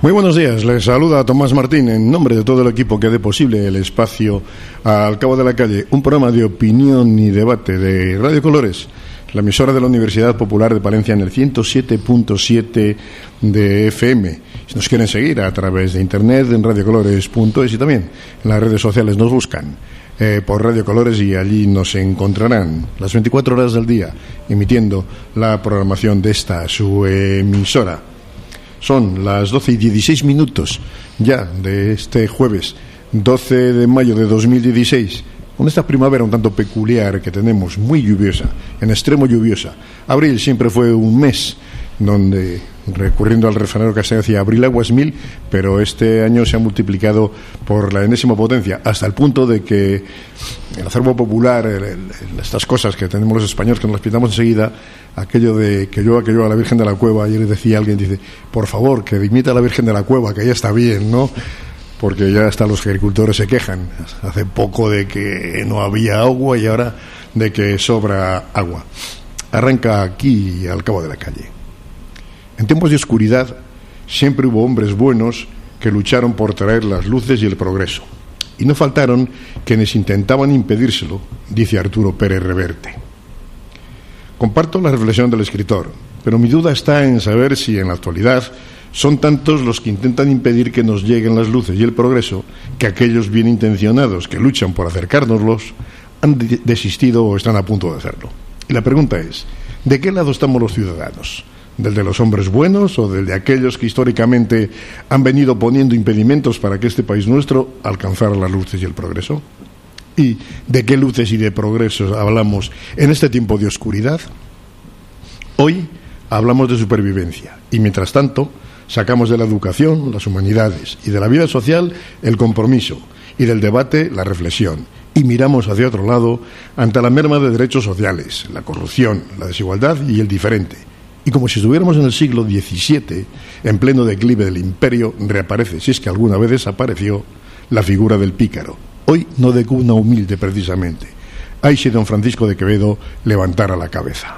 Muy buenos días, les saluda Tomás Martín en nombre de todo el equipo que hace posible el espacio Al Cabo de la Calle, un programa de opinión y debate de Radio Colores, la emisora de la Universidad Popular de Palencia en el 107.7 de FM. Si nos quieren seguir a través de internet en radiocolores.es y también en las redes sociales nos buscan por Radio Colores y allí nos encontrarán las 24 horas del día emitiendo la programación de esta su emisora. Son las 12:16 ya de este jueves 12 de mayo de 2016, con esta primavera un tanto peculiar que tenemos, muy lluviosa, en extremo lluviosa. Abril siempre fue un mes donde, recurriendo al refranero castellano, decía abril aguas mil, pero este año se ha multiplicado por la enésima potencia, hasta el punto de que el acervo popular, estas cosas que tenemos los españoles que nos las pintamos enseguida, aquello de que llueva a la Virgen de la Cueva, ayer decía alguien, dice, por favor, que dimita a la Virgen de la Cueva, que ya está bien, ¿no? Porque ya hasta los agricultores se quejan, hace poco de que no había agua y ahora de que sobra agua. Arranca aquí Al Cabo de la Calle. En tiempos de oscuridad siempre hubo hombres buenos que lucharon por traer las luces y el progreso. Y no faltaron quienes intentaban impedírselo, dice Arturo Pérez Reverte. Comparto la reflexión del escritor, pero mi duda está en saber si en la actualidad son tantos los que intentan impedir que nos lleguen las luces y el progreso que aquellos bien intencionados que luchan por acercárnoslos han desistido o están a punto de hacerlo. Y la pregunta es, ¿de qué lado estamos los ciudadanos? ¿Del de los hombres buenos o del de aquellos que históricamente han venido poniendo impedimentos para que este país nuestro alcanzara las luces y el progreso? ¿Y de qué luces y de progresos hablamos en este tiempo de oscuridad? Hoy hablamos de supervivencia y, mientras tanto, sacamos de la educación las humanidades y de la vida social el compromiso y del debate la reflexión y miramos hacia otro lado ante la merma de derechos sociales, la corrupción, la desigualdad y el diferente. Y como si estuviéramos en el siglo XVII, en pleno declive del imperio, reaparece, si es que alguna vez desapareció, la figura del pícaro. Hoy no de cuna humilde precisamente. Ay, si don Francisco de Quevedo levantara la cabeza.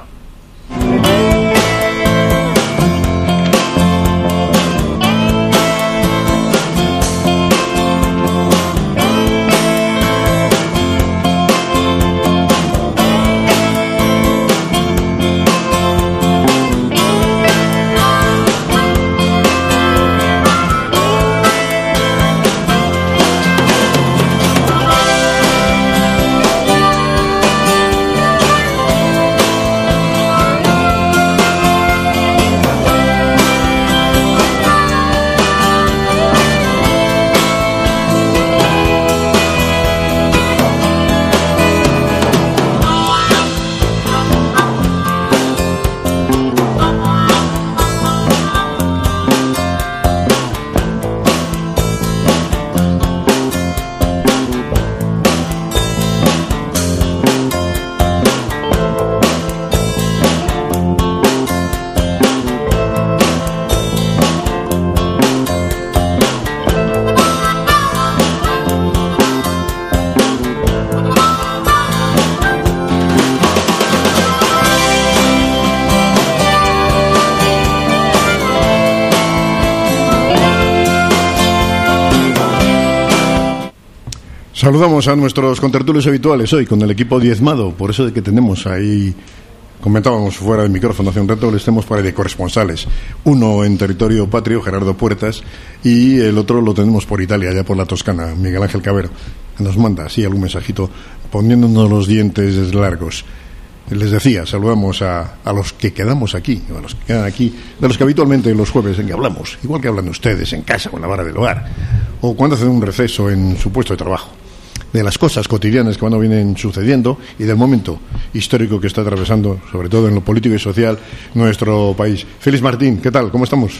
Saludamos a nuestros contertulios habituales hoy con el equipo diezmado, por eso de que tenemos ahí, comentábamos fuera del micrófono hace un rato, les tenemos por ahí de corresponsales, uno en territorio patrio, Gerardo Puertas, y el otro lo tenemos por Italia, allá por la Toscana, Miguel Ángel Cabero, que nos manda así algún mensajito poniéndonos los dientes largos. Les decía, saludamos a los que quedamos aquí, a los que quedan aquí, de los que habitualmente los jueves en que hablamos, igual que hablan ustedes en casa o en la vara del hogar, o cuando hacen un receso en su puesto de trabajo, de las cosas cotidianas que vienen sucediendo y del momento histórico que está atravesando, sobre todo en lo político y social, nuestro país. Félix Martín, ¿qué tal? ¿Cómo estamos?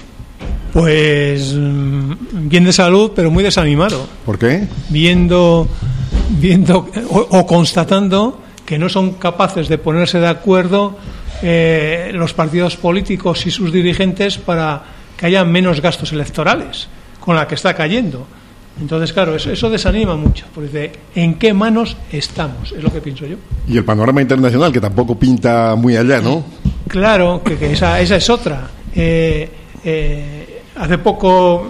Pues bien de salud, pero muy desanimado. ¿Por qué? Viendo o constatando que no son capaces de ponerse de acuerdo los partidos políticos y sus dirigentes para que haya menos gastos electorales, con la que está cayendo. Entonces, claro, eso desanima mucho, porque ¿en qué manos estamos? Es lo que pienso yo. Y el panorama internacional, que tampoco pinta muy allá, ¿no? Claro, que esa es otra. hace poco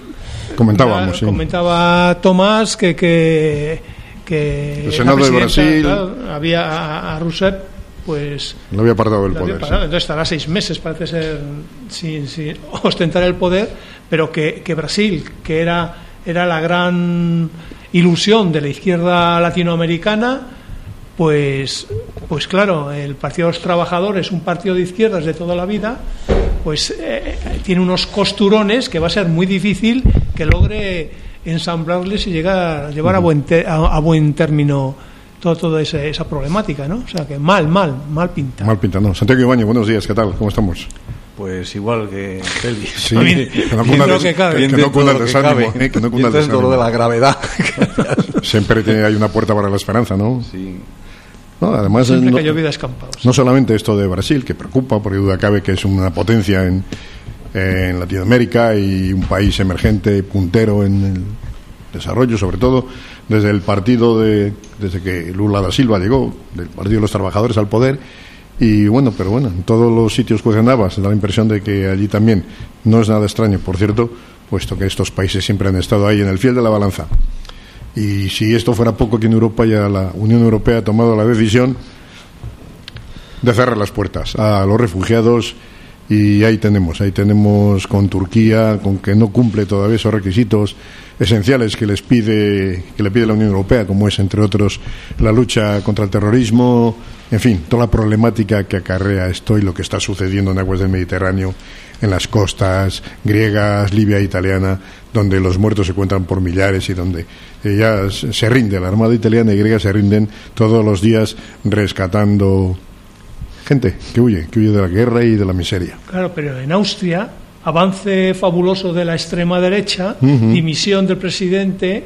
comentaba Tomás que el Senado de Brasil, claro, había a Rousseff, pues lo había apartado del poder. Sí. Entonces estará 6 meses, parece ser, sin ostentar el poder, pero que Brasil, que era la gran ilusión de la izquierda latinoamericana, pues claro, el Partido de los Trabajadores, un partido de izquierdas de toda la vida, pues tiene unos costurones que va a ser muy difícil que logre ensamblarles y llevar a buen término toda esa problemática, ¿no? O sea que mal pinta. Mal pinta, ¿no? Santiago Ibáñez, buenos días, ¿qué tal? ¿Cómo estamos? Pues igual que Feli. Sí, que no cunda el desánimo, que no cunda el desánimo. Lo de la gravedad. Siempre hay una puerta para la esperanza, ¿no? Sí. No, además, siempre que ha llovido escampados. No solamente esto de Brasil, que preocupa, porque duda cabe que es una potencia en Latinoamérica y un país emergente, puntero en el desarrollo, sobre todo desde que Lula da Silva llegó, del Partido de los Trabajadores al poder. Y bueno, en todos los sitios que andaba se da la impresión de que allí también no es nada extraño, por cierto, puesto que estos países siempre han estado ahí en el fiel de la balanza. Y si esto fuera poco, aquí en Europa ya la Unión Europea ha tomado la decisión de cerrar las puertas a los refugiados, y ahí tenemos con Turquía, con que no cumple todavía esos requisitos esenciales que le pide la Unión Europea, como es, entre otros, la lucha contra el terrorismo, en fin, toda la problemática que acarrea esto y lo que está sucediendo en aguas del Mediterráneo, en las costas griegas, Libia e italiana, donde los muertos se cuentan por millares y donde ya se rinde, la Armada italiana y griega se rinden todos los días rescatando gente que huye de la guerra y de la miseria. Claro, pero en Austria, avance fabuloso de la extrema derecha, dimisión del presidente,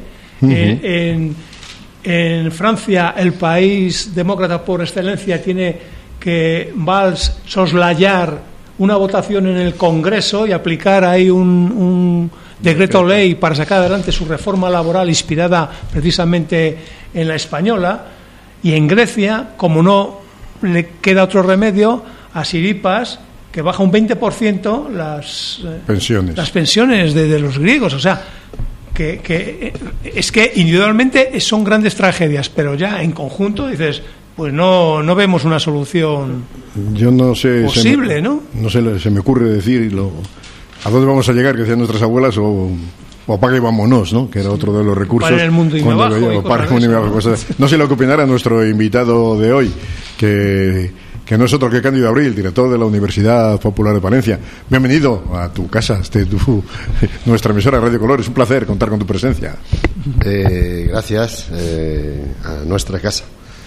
en Francia, el país demócrata por excelencia, tiene que Valls soslayar una votación en el Congreso y aplicar ahí un decreto ley para sacar adelante su reforma laboral inspirada precisamente en la española. Y en Grecia, como no le queda otro remedio, a Siripas, que baja un 20% las pensiones de los griegos. O sea, que es que individualmente son grandes tragedias, pero ya en conjunto dices, pues no vemos una solución. Yo no sé posible, ¿no? No sé, se me ocurre decirlo. ¿A dónde vamos a llegar? Que decían nuestras abuelas, o apaga y vámonos, ¿no? Que era otro de los recursos. Para el mundo y me bajo. No sé lo que opinará nuestro invitado de hoy, que no es otro que Cándido Abril, director de la Universidad Popular de Palencia. Bienvenido a tu casa, nuestra emisora Radio Colores. Un placer contar con tu presencia. Gracias a nuestra casa.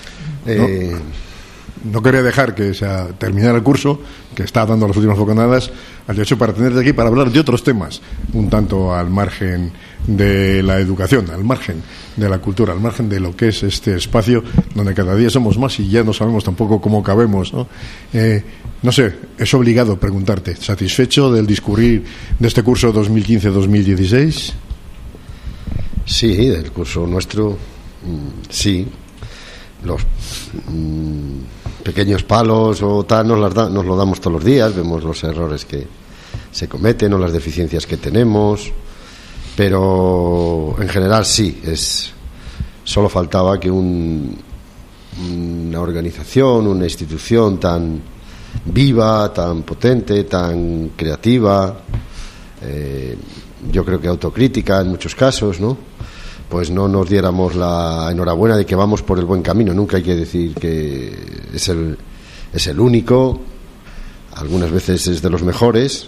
No quería dejar que terminara el curso, que está dando las últimas boconadas, al hecho para tenerte aquí para hablar de otros temas, un tanto al margen de la educación, al margen de la cultura, al margen de lo que es este espacio donde cada día somos más y ya no sabemos tampoco cómo cabemos, ¿no? No sé, es obligado preguntarte, ¿satisfecho del discurrir de este curso 2015-2016? Sí, del curso nuestro, sí. Los pequeños palos o tal nos lo damos todos los días, vemos los errores que se cometen o las deficiencias que tenemos, pero en general sí, solo faltaba que una organización, una institución tan viva, tan potente, tan creativa, yo creo que autocrítica en muchos casos, ¿no? Pues no nos diéramos la enhorabuena de que vamos por el buen camino. Nunca hay que decir que es el único, algunas veces es de los mejores,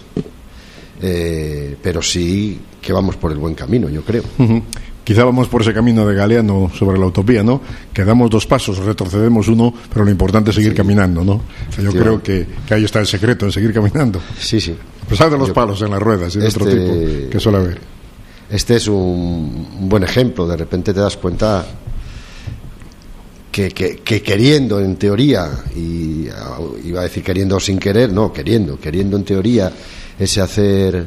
pero sí que vamos por el buen camino, yo creo. Quizá vamos por ese camino de Galeano sobre la utopía, ¿no? Que damos 2 pasos, retrocedemos 1, pero lo importante es seguir caminando, ¿no? O sea, yo creo que ahí está el secreto, en seguir caminando. Sí. A pesar de los palos en las ruedas y de otro tipo que suele haber. Este es un buen ejemplo. De repente te das cuenta que queriendo en teoría, y iba a decir queriendo sin querer, no, queriendo en teoría ese hacer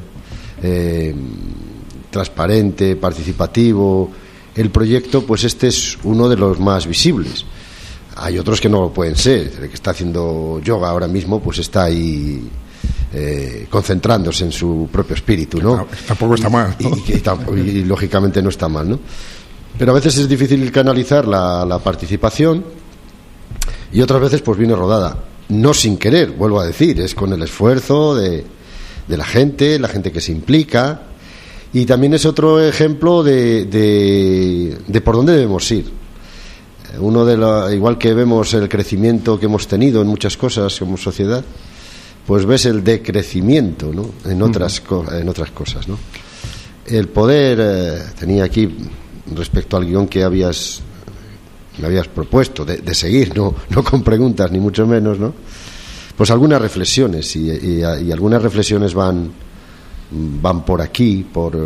transparente, participativo el proyecto, pues este es uno de los más visibles. Hay otros que no lo pueden ser. El que está haciendo yoga ahora mismo pues está ahí concentrándose en su propio espíritu, ¿no? Tampoco está mal, ¿no? Y lógicamente no está mal, ¿no? Pero a veces es difícil canalizar la participación y otras veces pues viene rodada, no sin querer, vuelvo a decir, es con el esfuerzo de la gente que se implica, y también es otro ejemplo de por dónde debemos ir. Igual que vemos el crecimiento que hemos tenido en muchas cosas como sociedad, pues ves el decrecimiento, ¿no? en otras cosas, ¿no? El poder, tenía aquí respecto al guión que me habías propuesto de seguir, no con preguntas ni mucho menos, ¿no? Pues algunas reflexiones y algunas reflexiones van por aquí, por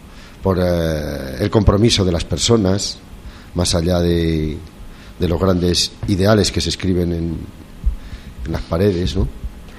el compromiso de las personas, más allá de los grandes ideales que se escriben en las paredes, ¿no?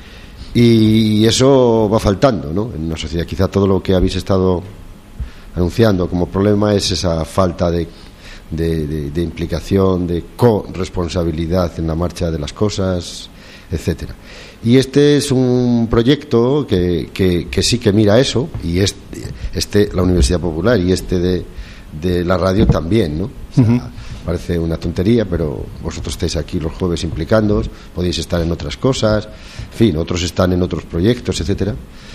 Y eso va faltando, ¿no? En una sociedad, quizá todo lo que habéis estado anunciando como problema es esa falta de implicación, de corresponsabilidad en la marcha de las cosas, etcétera. Y este es un proyecto que sí que mira eso, y la Universidad Popular y de la radio también, ¿no? O sea, parece una tontería, pero vosotros estáis aquí los jueves implicándoos, podéis estar en otras cosas, en fin, otros están en otros proyectos, etcétera,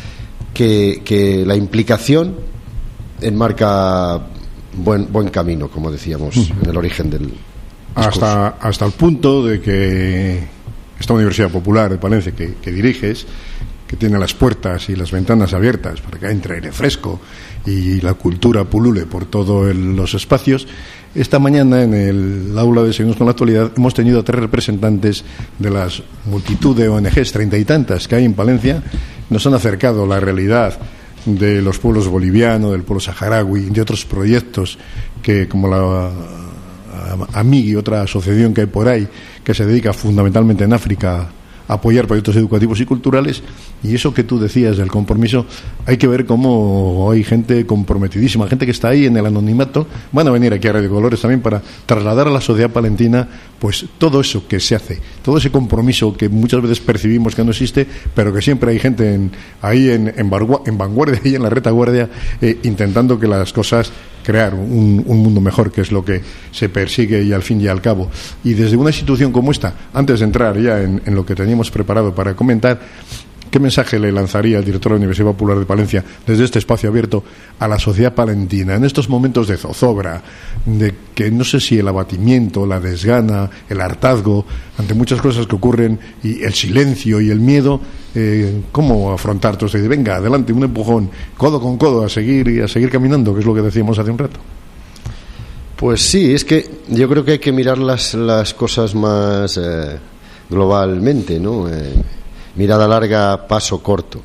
que la implicación enmarca buen camino, como decíamos en el origen del discurso. Hasta el punto de que esta Universidad Popular de Palencia que diriges, que tiene las puertas y las ventanas abiertas para que entre aire fresco y la cultura pulule por todos los espacios, esta mañana en el aula de Seguimos con la Actualidad hemos tenido a 3 representantes de las multitud de ONGs, 30 y tantas que hay en Palencia. Nos han acercado la realidad de los pueblos bolivianos, del pueblo saharaui, de otros proyectos que, como la AMIGI, otra asociación que hay por ahí, que se dedica fundamentalmente en África a apoyar proyectos educativos y culturales. Y eso que tú decías del compromiso, hay que ver cómo hay gente comprometidísima, gente que está ahí en el anonimato. Van a venir aquí a Radio Colores también para trasladar a la sociedad palentina pues todo eso que se hace, todo ese compromiso que muchas veces percibimos que no existe, pero que siempre hay gente ahí en vanguardia y en la retaguardia, intentando que las cosas, crear un mundo mejor, que es lo que se persigue y al fin y al cabo. Y desde una institución como esta, antes de entrar ya en lo que teníamos preparado para comentar, ¿qué mensaje le lanzaría el director de la Universidad Popular de Palencia desde este espacio abierto a la sociedad palentina en estos momentos de zozobra, de que no sé si el abatimiento, la desgana, el hartazgo ante muchas cosas que ocurren, y el silencio y el miedo? ¿Cómo afrontar todo esto? Venga, adelante, un empujón, codo con codo, a seguir caminando, que es lo que decíamos hace un rato. Pues sí, es que yo creo que hay que mirar las cosas más globalmente, ¿no? Mirada larga, paso corto.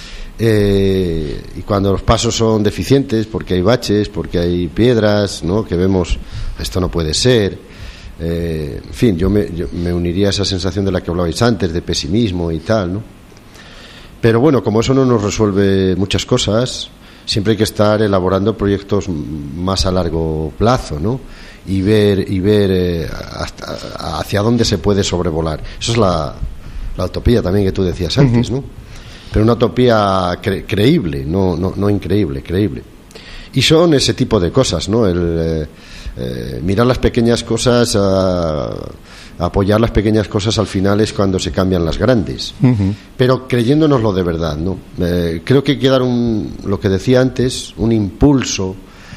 Y cuando los pasos son deficientes, porque hay baches, porque hay piedras, ¿no? Que vemos, esto no puede ser. En fin, yo me uniría a esa sensación de la que hablabais antes, de pesimismo y tal, ¿no? Pero bueno, como eso no nos resuelve muchas cosas, siempre hay que estar elaborando proyectos más a largo plazo, ¿no? Y ver hacia dónde se puede sobrevolar. Eso es la utopía también que tú decías antes, ¿no? Pero una utopía creíble, no increíble, creíble. Y son ese tipo de cosas, ¿no? Mirar las pequeñas cosas, apoyar las pequeñas cosas, al final es cuando se cambian las grandes. Pero creyéndonoslo de verdad, ¿no? Creo que hay que dar lo que decía antes, un impulso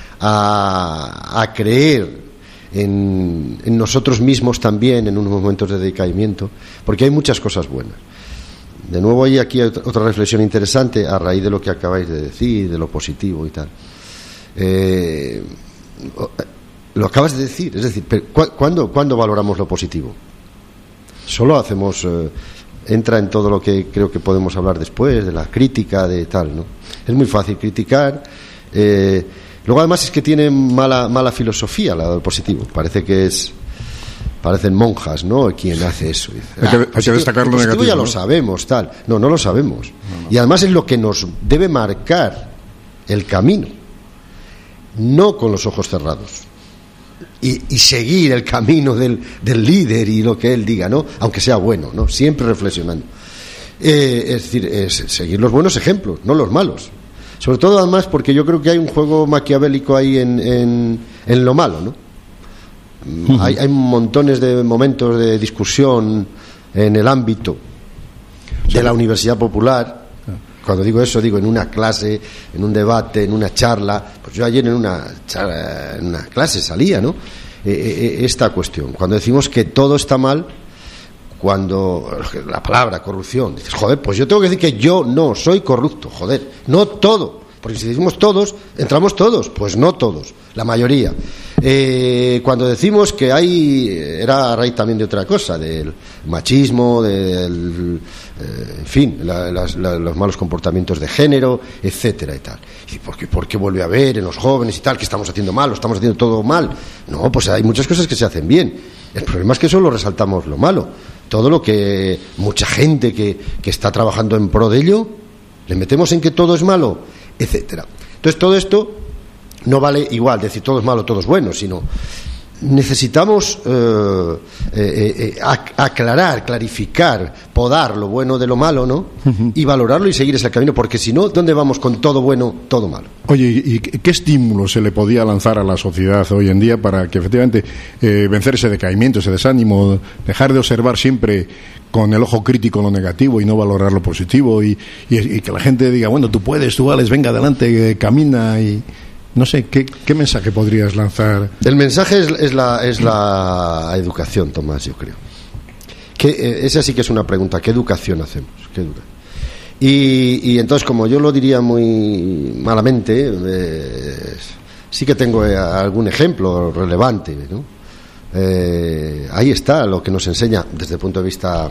a creer en nosotros mismos también en unos momentos de decaimiento, porque hay muchas cosas buenas. De nuevo hay aquí otra reflexión interesante a raíz de lo que acabáis de decir, de lo positivo y tal. Lo acabas de decir, es decir, ¿cuándo valoramos lo positivo? Solo hacemos, entra en todo lo que creo que podemos hablar después, de la crítica, de tal, ¿no? Es muy fácil criticar. Luego además es que tiene mala filosofía la del positivo. Parecen monjas, ¿no? Quien hace eso. Dice, hay que destacar lo negativo. Ya ¿no? lo sabemos, tal. No lo sabemos. No. Y además es lo que nos debe marcar el camino. No con los ojos cerrados. Y seguir el camino del líder y lo que él diga, ¿no? Aunque sea bueno, ¿no? Siempre reflexionando. Es decir, es seguir los buenos ejemplos, no los malos. Sobre todo, además, porque yo creo que hay un juego maquiavélico ahí en lo malo, ¿no? Hay montones de momentos de discusión en el ámbito de la Universidad Popular. Cuando digo eso, digo en una clase, en un debate, en una charla. Pues yo ayer en una clase salía, ¿no? Esta cuestión. Cuando decimos que todo está mal, cuando la palabra corrupción, dices, joder, pues yo tengo que decir que yo no soy corrupto, joder, no todo. Porque si decimos todos, entramos todos. Pues no todos, la mayoría. Cuando decimos que era a raíz también de otra cosa, del machismo, en fin, los malos comportamientos de género, etcétera y tal. ¿Y por qué vuelve a haber en los jóvenes y tal, que estamos haciendo mal, o estamos haciendo todo mal? No, pues hay muchas cosas que se hacen bien. El problema es que solo resaltamos lo malo. Todo lo que mucha gente que está trabajando en pro de ello, le metemos en que todo es malo, etcétera. Entonces todo esto no vale igual decir todo es malo, todo es bueno, sino necesitamos aclarar, clarificar, podar lo bueno de lo malo, ¿no? Y valorarlo y seguir ese camino, porque si no, ¿dónde vamos con todo bueno, todo malo? Oye, ¿y qué estímulo se le podía lanzar a la sociedad hoy en día para que efectivamente vencer ese decaimiento, ese desánimo, dejar de observar siempre con el ojo crítico lo negativo y no valorar lo positivo y que la gente diga, bueno, tú puedes, tú vales, venga adelante, camina y... No sé, ¿qué mensaje podrías lanzar? El mensaje es la educación, Tomás, yo creo. Esa sí que es una pregunta. ¿Qué educación hacemos? Y entonces, como yo lo diría muy malamente, sí que tengo algún ejemplo relevante, ¿no? Ahí está lo que nos enseña desde el punto de vista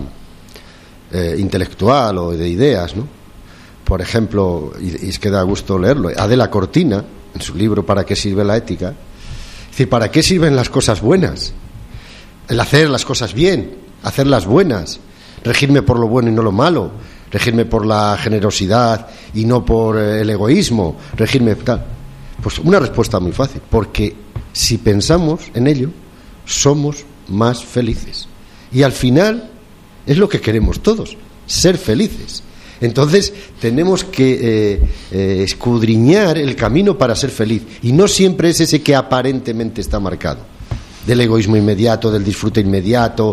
intelectual o de ideas, ¿no? Por ejemplo, y es que da gusto leerlo, Adela Cortina, en su libro ¿Para qué sirve la ética? Es decir, ¿para qué sirven las cosas buenas? El hacer las cosas bien, hacerlas buenas, regirme por lo bueno y no lo malo, regirme por la generosidad y no por el egoísmo, regirme tal. Pues una respuesta muy fácil, porque si pensamos en ello, somos más felices. Y al final es lo que queremos todos, ser felices. Entonces tenemos que escudriñar el camino para ser feliz, y no siempre es ese que aparentemente está marcado, del egoísmo inmediato, del disfrute inmediato,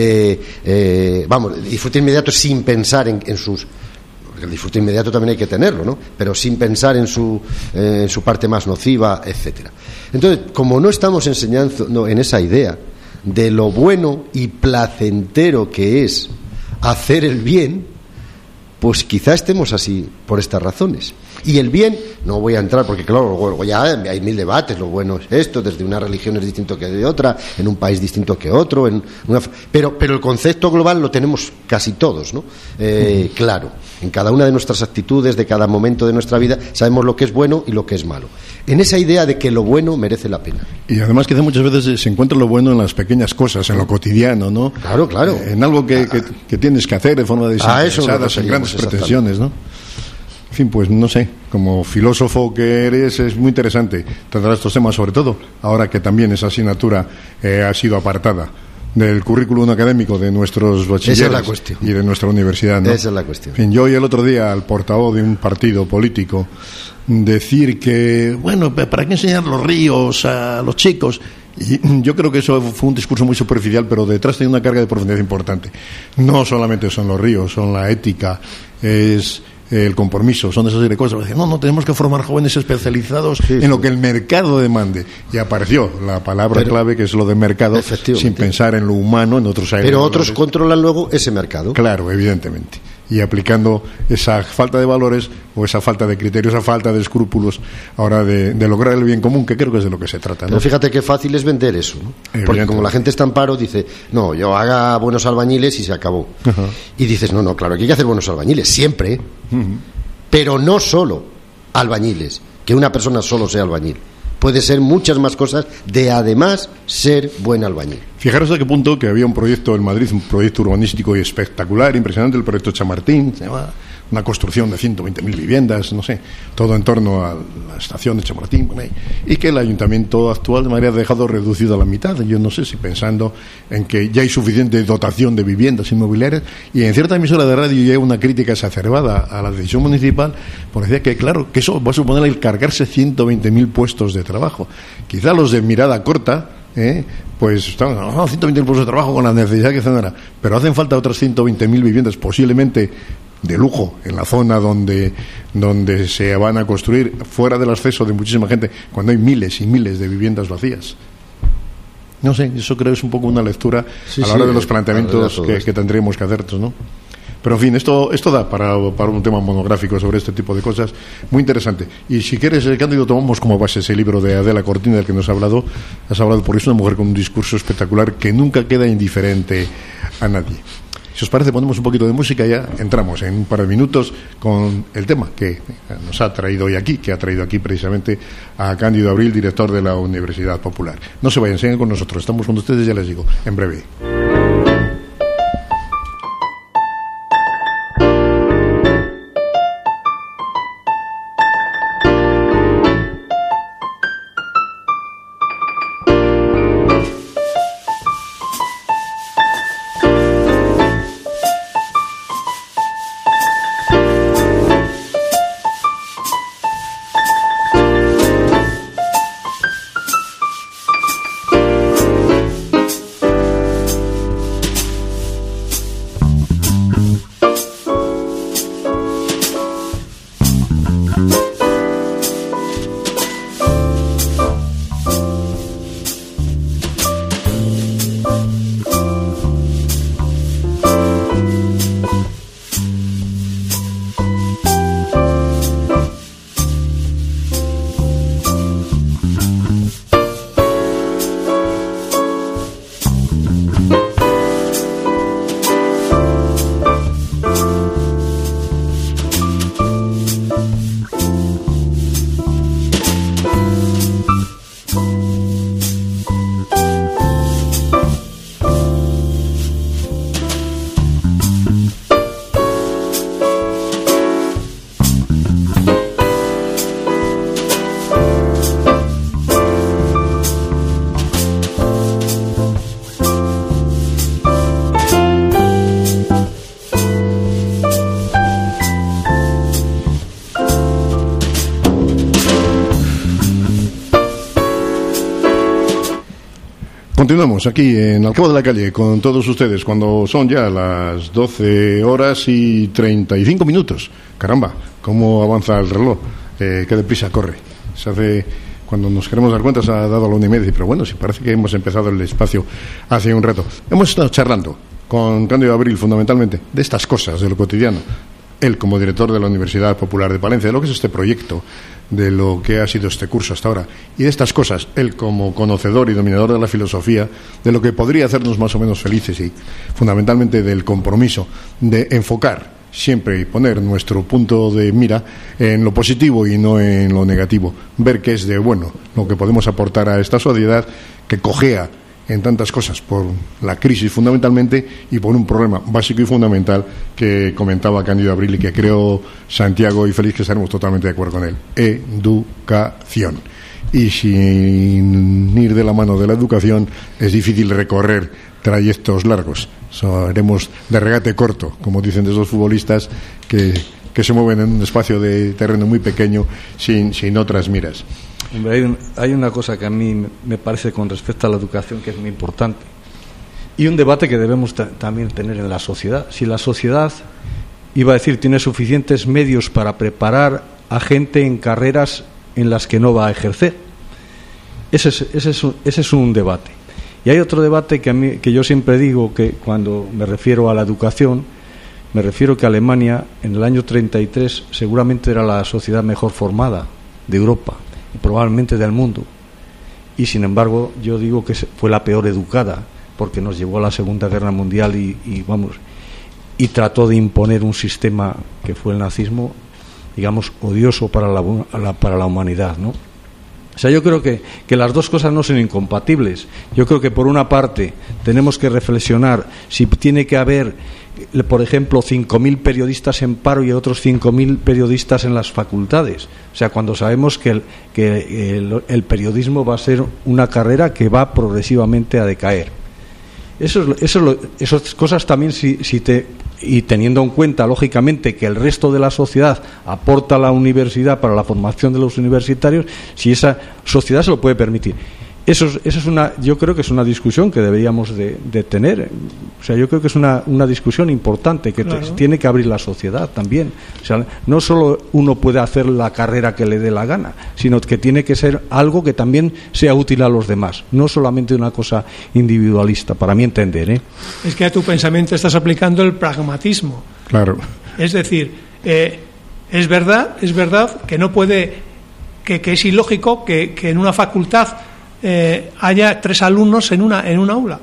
disfrute inmediato sin pensar en sus... Porque el disfrute inmediato también hay que tenerlo, ¿no? Pero sin pensar en su parte más nociva, etcétera. Entonces, como no estamos enseñando en esa idea de lo bueno y placentero que es hacer el bien, pues quizá estemos así por estas razones. Y el bien, no voy a entrar porque claro, ya hay mil debates, lo bueno es esto, desde una religión es distinto que de otra, en un país distinto que otro, pero el concepto global lo tenemos casi todos, ¿no? Claro, en cada una de nuestras actitudes, de cada momento de nuestra vida, sabemos lo que es bueno y lo que es malo. En esa idea de que lo bueno merece la pena. Y además que muchas veces se encuentra lo bueno en las pequeñas cosas, en lo cotidiano, ¿no? Claro. En algo que tienes que hacer de forma desinteresada, sin grandes pretensiones, ¿no? En fin, pues no sé, como filósofo que eres, es muy interesante tratar estos temas, sobre todo ahora que también esa asignatura ha sido apartada del currículum académico de nuestros bachilleres y de nuestra universidad, ¿no? Esa es la cuestión. En fin, yo oí el otro día al portavoz de un partido político decir que, bueno, ¿para qué enseñar los ríos a los chicos? Y yo creo que eso fue un discurso muy superficial, pero detrás tiene una carga de profundidad importante. No solamente son los ríos, son la ética, es el compromiso, son esas serie de cosas. No, tenemos que formar jóvenes especializados en lo que el mercado demande. Y apareció la palabra clave, que es lo de mercado, sin pensar en lo humano, en otros aires. Pero otros controlan luego ese mercado. Claro, evidentemente. Y aplicando esa falta de valores o esa falta de criterios, esa falta de escrúpulos a hora de lograr el bien común, que creo que es de lo que se trata, ¿no? Pero fíjate qué fácil es vender eso, ¿no? Porque como la gente está en paro, dice, no, yo haga buenos albañiles y se acabó. Uh-huh. Y dices, no, claro, aquí hay que hacer buenos albañiles, siempre. Uh-huh. Pero no solo albañiles, que una persona solo sea albañil. Puede ser muchas más cosas de además ser buen albañil. Fijaros a qué punto que había un proyecto en Madrid, un proyecto urbanístico y espectacular, impresionante, el proyecto Chamartín, se llama una construcción de 120.000 viviendas, no sé, todo en torno a la estación de Chamartín, y que el ayuntamiento actual de Madrid ha dejado reducido a la mitad. Yo no sé si pensando en que ya hay suficiente dotación de viviendas inmobiliarias, y en cierta emisora de radio ya hay una crítica exacerbada a la decisión municipal, porque decía que claro, que eso va a suponer el cargarse 120.000 puestos de trabajo. Quizá los de mirada corta, pues están 120.000 puestos de trabajo con la necesidad que tendrá, pero hacen falta otras 120.000 viviendas, posiblemente de lujo, en la zona donde se van a construir, fuera del acceso de muchísima gente, cuando hay miles y miles de viviendas vacías. No sé, eso creo que es un poco una lectura a la hora de los planteamientos que tendríamos que hacer, ¿no? Pero en fin, esto da para un tema monográfico sobre este tipo de cosas muy interesante. Y si quieres, Cándido, tomamos como base ese libro de Adela Cortina del que nos has hablado, porque es una mujer con un discurso espectacular que nunca queda indiferente a nadie. Si os parece, ponemos un poquito de música y ya entramos en un par de minutos con el tema que nos ha traído hoy aquí, que ha traído aquí precisamente a Cándido Abril, director de la Universidad Popular. No se vayan, sigan con nosotros, estamos con ustedes, ya les digo, en breve. Continuamos aquí en Al Cabo de la Calle con todos ustedes cuando son ya las 12 horas y 35 minutos. Caramba, cómo avanza el reloj, qué deprisa corre. Se hace, cuando nos queremos dar cuenta, se ha dado a la 1:30, pero bueno, sí parece que hemos empezado el espacio hace un rato. Hemos estado charlando con Cándido Abril fundamentalmente de estas cosas, de lo cotidiano. Él como director de la Universidad Popular de Palencia, de lo que es este proyecto, de lo que ha sido este curso hasta ahora, y de estas cosas, él como conocedor y dominador de la filosofía, de lo que podría hacernos más o menos felices y fundamentalmente del compromiso de enfocar siempre y poner nuestro punto de mira en lo positivo y no en lo negativo, ver qué es de bueno, lo que podemos aportar a esta sociedad que cojea en tantas cosas por la crisis fundamentalmente y por un problema básico y fundamental que comentaba Cándido Abril y que creo Santiago y Félix que estaremos totalmente de acuerdo con él: educación. Y sin ir de la mano de la educación es difícil recorrer trayectos largos. Haremos de regate corto, como dicen de esos futbolistas que se mueven en un espacio de terreno muy pequeño sin otras miras. Hombre, hay una cosa que a mí me parece con respecto a la educación que es muy importante y un debate que debemos también tener en la sociedad. Si la sociedad, iba a decir, tiene suficientes medios para preparar a gente en carreras en las que no va a ejercer. Ese es un debate. Y hay otro debate que yo siempre digo, que cuando me refiero a la educación, me refiero que Alemania en el año 33 seguramente era la sociedad mejor formada de Europa y probablemente del mundo, y sin embargo yo digo que fue la peor educada porque nos llevó a la Segunda Guerra Mundial y trató de imponer un sistema que fue el nazismo, digamos, odioso para la humanidad, ¿no? O sea, yo creo que las dos cosas no son incompatibles. Yo creo que por una parte tenemos que reflexionar si tiene que haber, por ejemplo, 5.000 periodistas en paro y otros 5.000 periodistas en las facultades. O sea, cuando sabemos que el periodismo va a ser una carrera que va progresivamente a decaer. Esas cosas también, y teniendo en cuenta, lógicamente, que el resto de la sociedad aporta a la universidad para la formación de los universitarios, si esa sociedad se lo puede permitir. Eso es yo creo que es una discusión que deberíamos de tener. O sea, yo creo que es una discusión importante que claro, tiene que abrir la sociedad también. O sea, no solo uno puede hacer la carrera que le dé la gana, sino que tiene que ser algo que también sea útil a los demás, no solamente una cosa individualista, para mi entender, ¿eh? Es que a tu pensamiento estás aplicando el pragmatismo. Claro. Es decir, es verdad que no puede, que es ilógico que en una facultad haya 3 alumnos en una aula,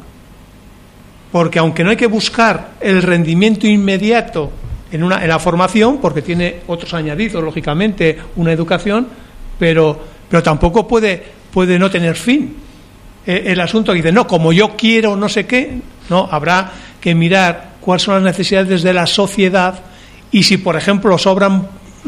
porque aunque no hay que buscar el rendimiento inmediato en la formación, porque tiene otros añadidos, lógicamente, una educación, pero tampoco puede no tener fin. El asunto que dice, no, como yo quiero no sé qué, no, habrá que mirar cuáles son las necesidades de la sociedad, y si, por ejemplo, sobran,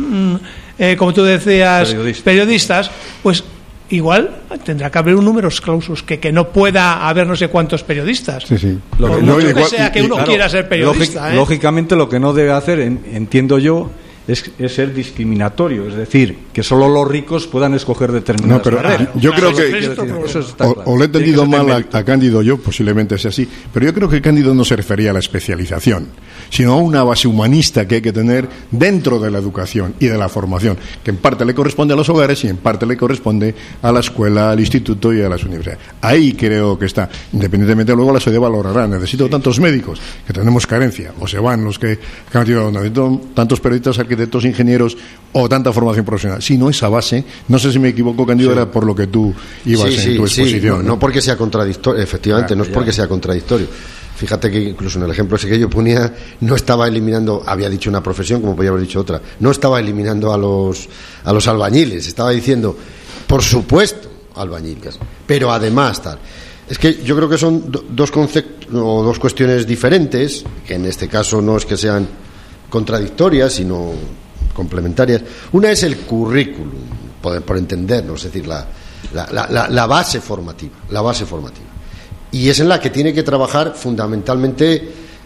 como tú decías, periodistas, pues igual tendrá que haber un número clausus que no pueda haber no sé cuántos periodistas. Sí, sí. Que sea que uno quiera ser periodista. Lógicamente lo que no debe hacer, entiendo yo, es ser discriminatorio, es decir, que solo los ricos puedan escoger determinadas carreras. Yo creo que o le he entendido mal a Cándido, yo posiblemente sea así, pero yo creo que Cándido no se refería a la especialización, sino a una base humanista que hay que tener dentro de la educación y de la formación, que en parte le corresponde a los hogares y en parte le corresponde a la escuela, al instituto y a las universidades. Ahí creo que está, independientemente, luego la sociedad valorará, necesito tantos médicos, que tenemos carencia, o se van los que necesito tantos periodistas, arquitectos, ingenieros, o tanta formación profesional. Si no, esa base, no sé si me equivoco, Cándido, era por lo que tú ibas en tu exposición. No porque sea contradictorio, efectivamente, no es porque sea contradictorio. Fíjate que incluso en el ejemplo ese que yo ponía, no estaba eliminando, había dicho una profesión, como podía haber dicho otra, no estaba eliminando a los albañiles, estaba diciendo, por supuesto, albañiles, pero además tal. Es que yo creo que son dos conceptos o dos cuestiones diferentes, que en este caso no es que sean contradictorias, sino complementarias. Una es el currículum, por entendernos, es decir, la base formativa, y es en la que tiene que trabajar fundamentalmente,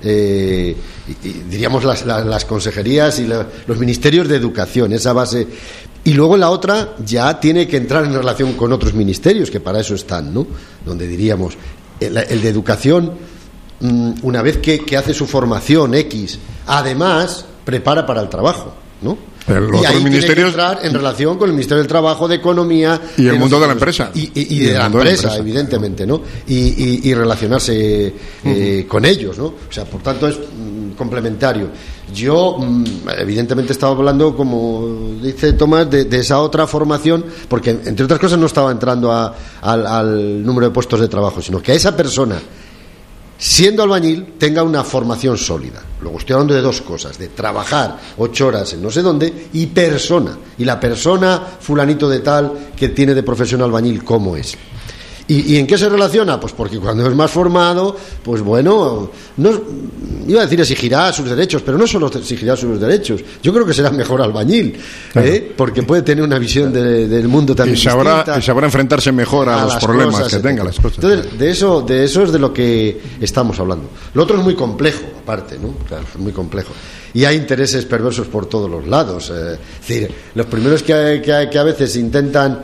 diríamos, las consejerías y los ministerios de educación, esa base. Y luego la otra ya tiene que entrar en relación con otros ministerios, que para eso están, ¿no? Donde diríamos, el de educación, una vez que hace su formación X, además prepara para el trabajo, ¿no? Y ahí tiene que entrar en relación con el Ministerio del Trabajo, de Economía y el mundo de la empresa y de la empresa, evidentemente, ¿no? Y relacionarse con ellos, ¿no? O sea, por tanto es complementario. Yo evidentemente estaba hablando, como dice Tomás, de esa otra formación, porque entre otras cosas no estaba entrando al número de puestos de trabajo, sino que a esa persona, siendo albañil, tenga una formación sólida. Luego estoy hablando de dos cosas: de trabajar 8 horas en no sé dónde, y persona. Y la persona fulanito de tal que tiene de profesión albañil, ¿cómo es? ¿Y en qué se relaciona? Pues porque cuando es más formado, pues bueno, no, iba a decir exigirá sus derechos, pero no solo exigirá sus derechos, yo creo que será mejor albañil, claro, porque puede tener una visión del mundo también distinta, y sabrá enfrentarse mejor a los problemas cosas, que tenga las cosas. Entonces, de eso es de lo que estamos hablando. Lo otro es muy complejo, aparte, ¿no? Claro, es muy complejo. Y hay intereses perversos por todos los lados. Es decir, los primeros que a veces intentan...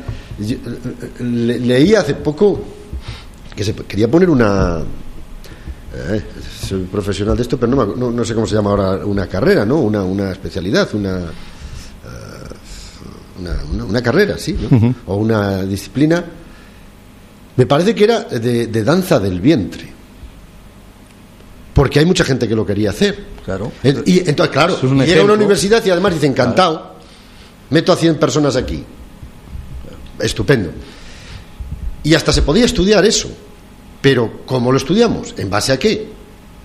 Leí hace poco que se quería poner soy profesional de esto, pero no sé cómo se llama ahora, una carrera, ¿no? Una especialidad, una carrera, sí, ¿no? Uh-huh. O una disciplina. Me parece que era de danza del vientre, porque hay mucha gente que lo quería hacer. Claro. Y entonces, claro, llega a una universidad y además dice, encantado, claro, meto a 100 personas aquí. Estupendo. Y hasta se podía estudiar eso, pero ¿cómo lo estudiamos? ¿En base a qué?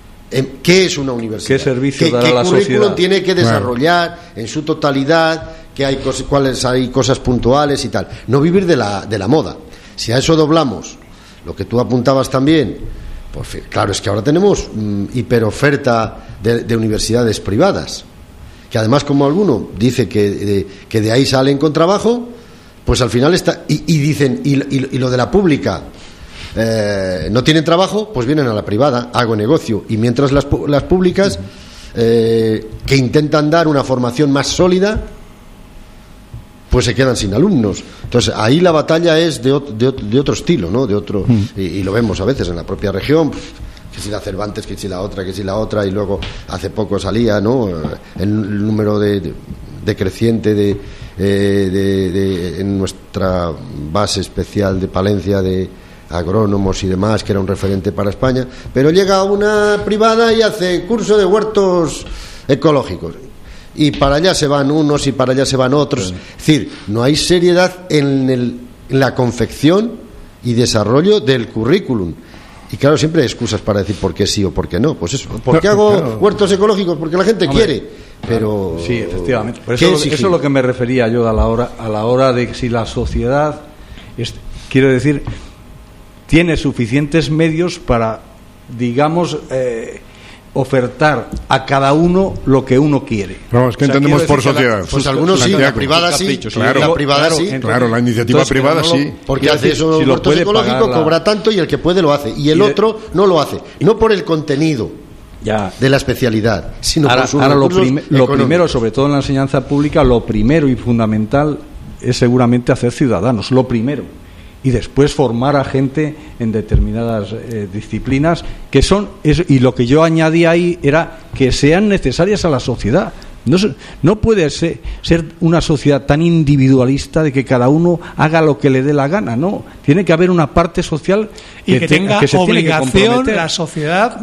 ¿Qué es una universidad? ¿Qué servicio dará la sociedad? ¿Qué currículum tiene que desarrollar en su totalidad? que hay cosas puntuales y tal. No vivir de la moda. Si a eso doblamos lo que tú apuntabas también, pues claro, es que ahora tenemos hiperoferta de universidades privadas, que además, como alguno dice que de ahí salen con trabajo, pues al final está y dicen y lo de la pública no tienen trabajo, pues vienen a la privada, hago negocio, y mientras las públicas que intentan dar una formación más sólida, pues se quedan sin alumnos. Entonces ahí la batalla es de otro estilo, ¿no? Y lo vemos a veces en la propia región, que si la Cervantes, que si la otra, y luego hace poco salía, ¿no?, el número decreciente en nuestra base especial de Palencia de agrónomos y demás, que era un referente para España, pero llega una privada y hace curso de huertos ecológicos, y para allá se van unos y para allá se van otros. Es decir, no hay seriedad en la confección y desarrollo del currículum. Y claro, siempre hay excusas para decir por qué sí o por qué no. Pues eso, ¿por qué hago huertos ecológicos? Porque la gente quiere. Pero sí, efectivamente. Por eso es lo que me refería yo a la hora de si la sociedad, quiero decir, tiene suficientes medios para, digamos, ofertar a cada uno lo que uno quiere. No, es que entendemos por sociedad. Pues algunos sí, la privada sí. Claro, la privada sí. Claro, la iniciativa privada sí. Porque hace eso, el huerto ecológico cobra tanto, y el que puede lo hace. Y el otro no lo hace. No por el contenido de la especialidad, sino por sus recursos lo primero, sobre todo en la enseñanza pública, lo primero y fundamental es seguramente hacer ciudadanos, lo primero. Y después formar a gente en determinadas disciplinas que son, y lo que yo añadí ahí era que sean necesarias a la sociedad. No puede ser una sociedad tan individualista de que cada uno haga lo que le dé la gana, no. Tiene que haber una parte social y que tenga obligación la sociedad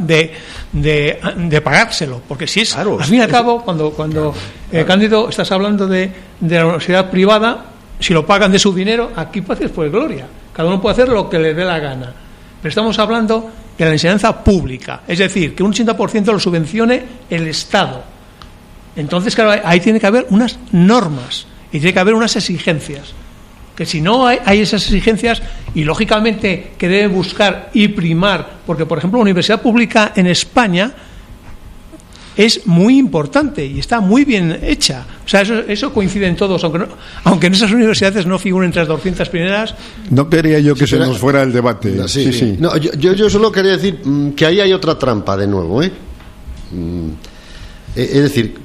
de pagárselo, porque si es, claro, al fin y al cabo, cuando Cándido, estás hablando de la universidad privada, si lo pagan de su dinero, aquí puede hacer pues gloria. Cada uno puede hacer lo que le dé la gana. Pero estamos hablando de la enseñanza pública, es decir, que un 80% lo subvencione el Estado. Entonces, claro, ahí tiene que haber unas normas y tiene que haber unas exigencias. Que si no hay esas exigencias, y lógicamente que debe buscar y primar, porque por ejemplo la universidad pública en España es muy importante y está muy bien hecha. O sea, eso coincide en todos, aunque en esas universidades no figuren entre las 200 primeras. No quería yo que se nos fuera el debate. Sí. No, yo solo quería decir que ahí hay otra trampa de nuevo, Es decir,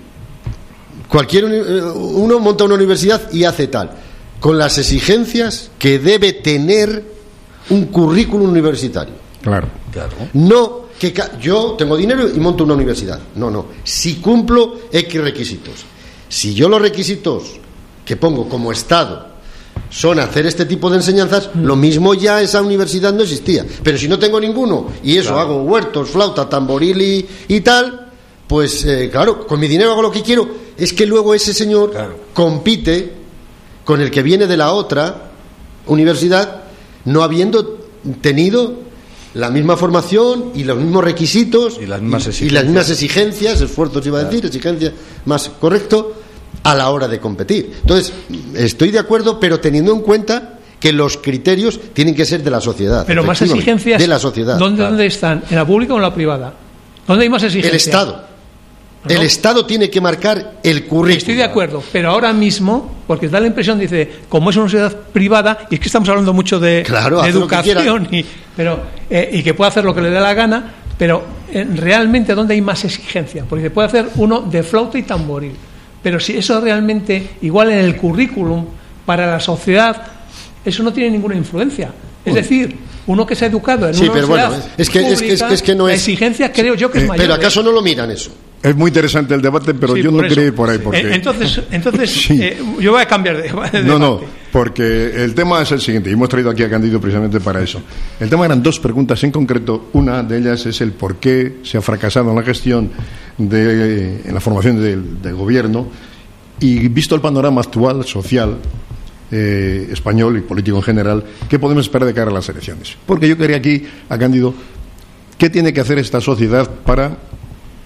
uno monta una universidad y hace tal, con las exigencias que debe tener un currículum universitario. Claro. No que yo tengo dinero y monto una universidad. No. Si cumplo X requisitos. Si yo los requisitos que pongo como Estado son hacer este tipo de enseñanzas, lo mismo ya esa universidad no existía. Pero si no tengo ninguno y eso, hago huertos, flauta, tamboril y tal, pues claro, con mi dinero hago lo que quiero. Es que luego ese señor compite con el que viene de la otra universidad, no habiendo tenido la misma formación y los mismos requisitos y las mismas exigencias, esfuerzos iba a decir, exigencias más correcto, a la hora de competir. Entonces, estoy de acuerdo, pero teniendo en cuenta que los criterios tienen que ser de la sociedad. Pero más exigencias de la sociedad. ¿Dónde están? ¿En la pública o en la privada? ¿Dónde hay más exigencias? El Estado. ¿No? El Estado tiene que marcar el currículum. Estoy de acuerdo, pero ahora mismo, porque da la impresión, dice, como es una sociedad privada, y es que estamos hablando mucho de educación, y que puede hacer lo que le dé la gana, pero realmente, ¿dónde hay más exigencia? Porque puede hacer uno de flauta y tamboril, pero si eso realmente, igual en el currículum, para la sociedad, eso no tiene ninguna influencia. Es decir, uno que se ha educado en una sociedad pública, es que no es, la exigencia creo yo que es mayor. Pero ¿acaso no lo miran eso? Es muy interesante el debate, pero yo no quería ir por ahí. Porque... Entonces yo voy a cambiar de debate. No, porque el tema es el siguiente, y hemos traído aquí a Cándido precisamente para eso. El tema eran dos preguntas en concreto. Una de ellas es el por qué se ha fracasado en la gestión, en la formación del gobierno, y visto el panorama actual, social, español y político en general, ¿qué podemos esperar de cara a las elecciones? Porque yo quería aquí a Cándido, ¿qué tiene que hacer esta sociedad para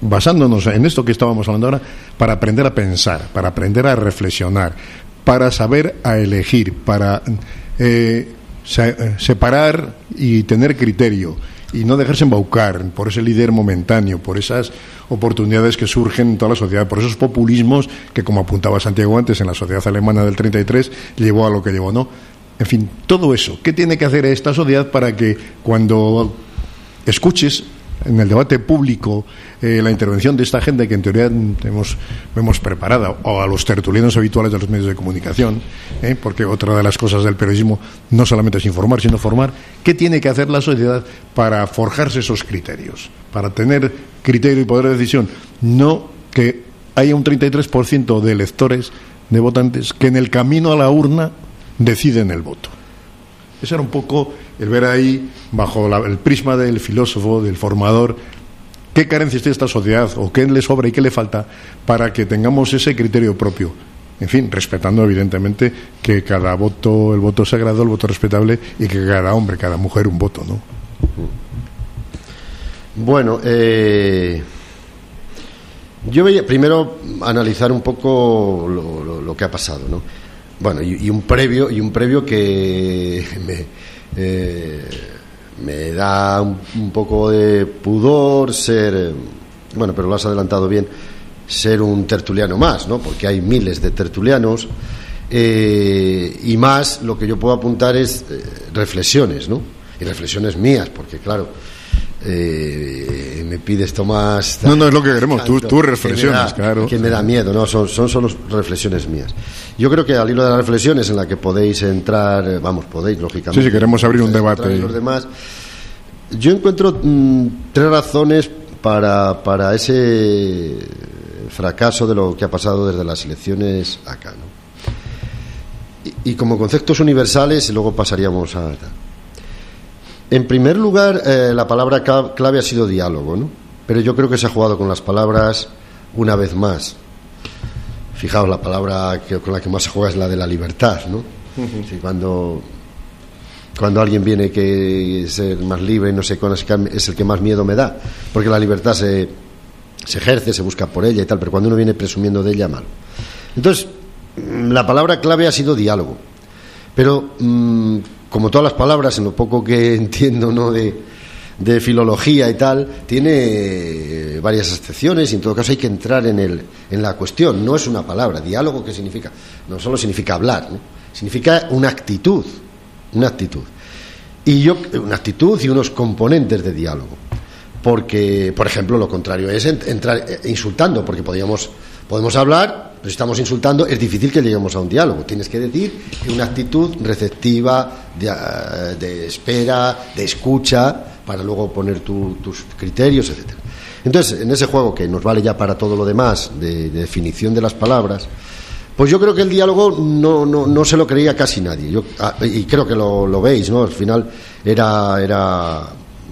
basándonos en esto que estábamos hablando ahora, para aprender a pensar, para aprender a reflexionar, para saber a elegir, para separar y tener criterio y no dejarse embaucar por ese líder momentáneo, por esas oportunidades que surgen en toda la sociedad, por esos populismos que, como apuntaba Santiago antes, en la sociedad alemana del 33 llevó a lo que llevó, ¿no? En fin, todo eso. ¿Qué tiene que hacer esta sociedad para que cuando escuches en el debate público la intervención de esta gente que en teoría hemos preparada, o a los tertulianos habituales de los medios de comunicación, porque otra de las cosas del periodismo no solamente es informar, sino formar? ¿Qué tiene que hacer la sociedad para forjarse esos criterios, para tener criterio y poder de decisión? No que haya un 33% de electores, de votantes, que en el camino a la urna deciden el voto. Ese era un poco el ver ahí, bajo el prisma del filósofo, del formador, qué carencias tiene esta sociedad, o qué le sobra y qué le falta, para que tengamos ese criterio propio. En fin, respetando evidentemente que cada voto, el voto sagrado, el voto respetable, y que cada hombre, cada mujer un voto, ¿no? Bueno, yo voy a primero analizar un poco lo que ha pasado, ¿no? Bueno, y un previo que me da un poco de pudor ser, bueno, pero lo has adelantado bien, ser un tertuliano más, ¿no? Porque hay miles de tertulianos, y más lo que yo puedo apuntar es reflexiones, ¿no? Y reflexiones mías, porque claro, me pides, Tomás, no es lo que queremos, tú reflexiones, claro, que me da miedo, no, son solo reflexiones mías. Yo creo que al hilo de las reflexiones en la que podéis entrar, podéis lógicamente, sí, queremos abrir un debate los demás, yo encuentro tres razones para ese fracaso de lo que ha pasado desde las elecciones acá, ¿no? Y como conceptos universales, luego pasaríamos a... En primer lugar, la palabra clave ha sido diálogo, ¿no? Pero yo creo que se ha jugado con las palabras una vez más. Fijaos, la palabra con la que más se juega es la de la libertad, ¿no? Uh-huh. Sí, cuando alguien viene que ser más libre, no sé, es el que más miedo me da, porque la libertad se ejerce, se busca por ella y tal, pero cuando uno viene presumiendo de ella, mal. Entonces, la palabra clave ha sido diálogo. Pero... como todas las palabras, en lo poco que entiendo, ¿no?, de filología y tal, tiene varias excepciones, y en todo caso hay que entrar en la cuestión. No es una palabra. Diálogo, ¿qué significa? No solo significa hablar, ¿no? Significa una actitud. Una actitud y unos componentes de diálogo. Porque, por ejemplo, lo contrario es entrar insultando, porque podemos hablar, pero si estamos insultando es difícil que lleguemos a un diálogo. Tienes que decir una actitud receptiva, de espera, de escucha, para luego poner tus criterios, etcétera. Entonces, en ese juego que nos vale ya para todo lo demás, de definición de las palabras, pues yo creo que el diálogo no se lo creía casi nadie. Y creo que lo veis, ¿no? Al final era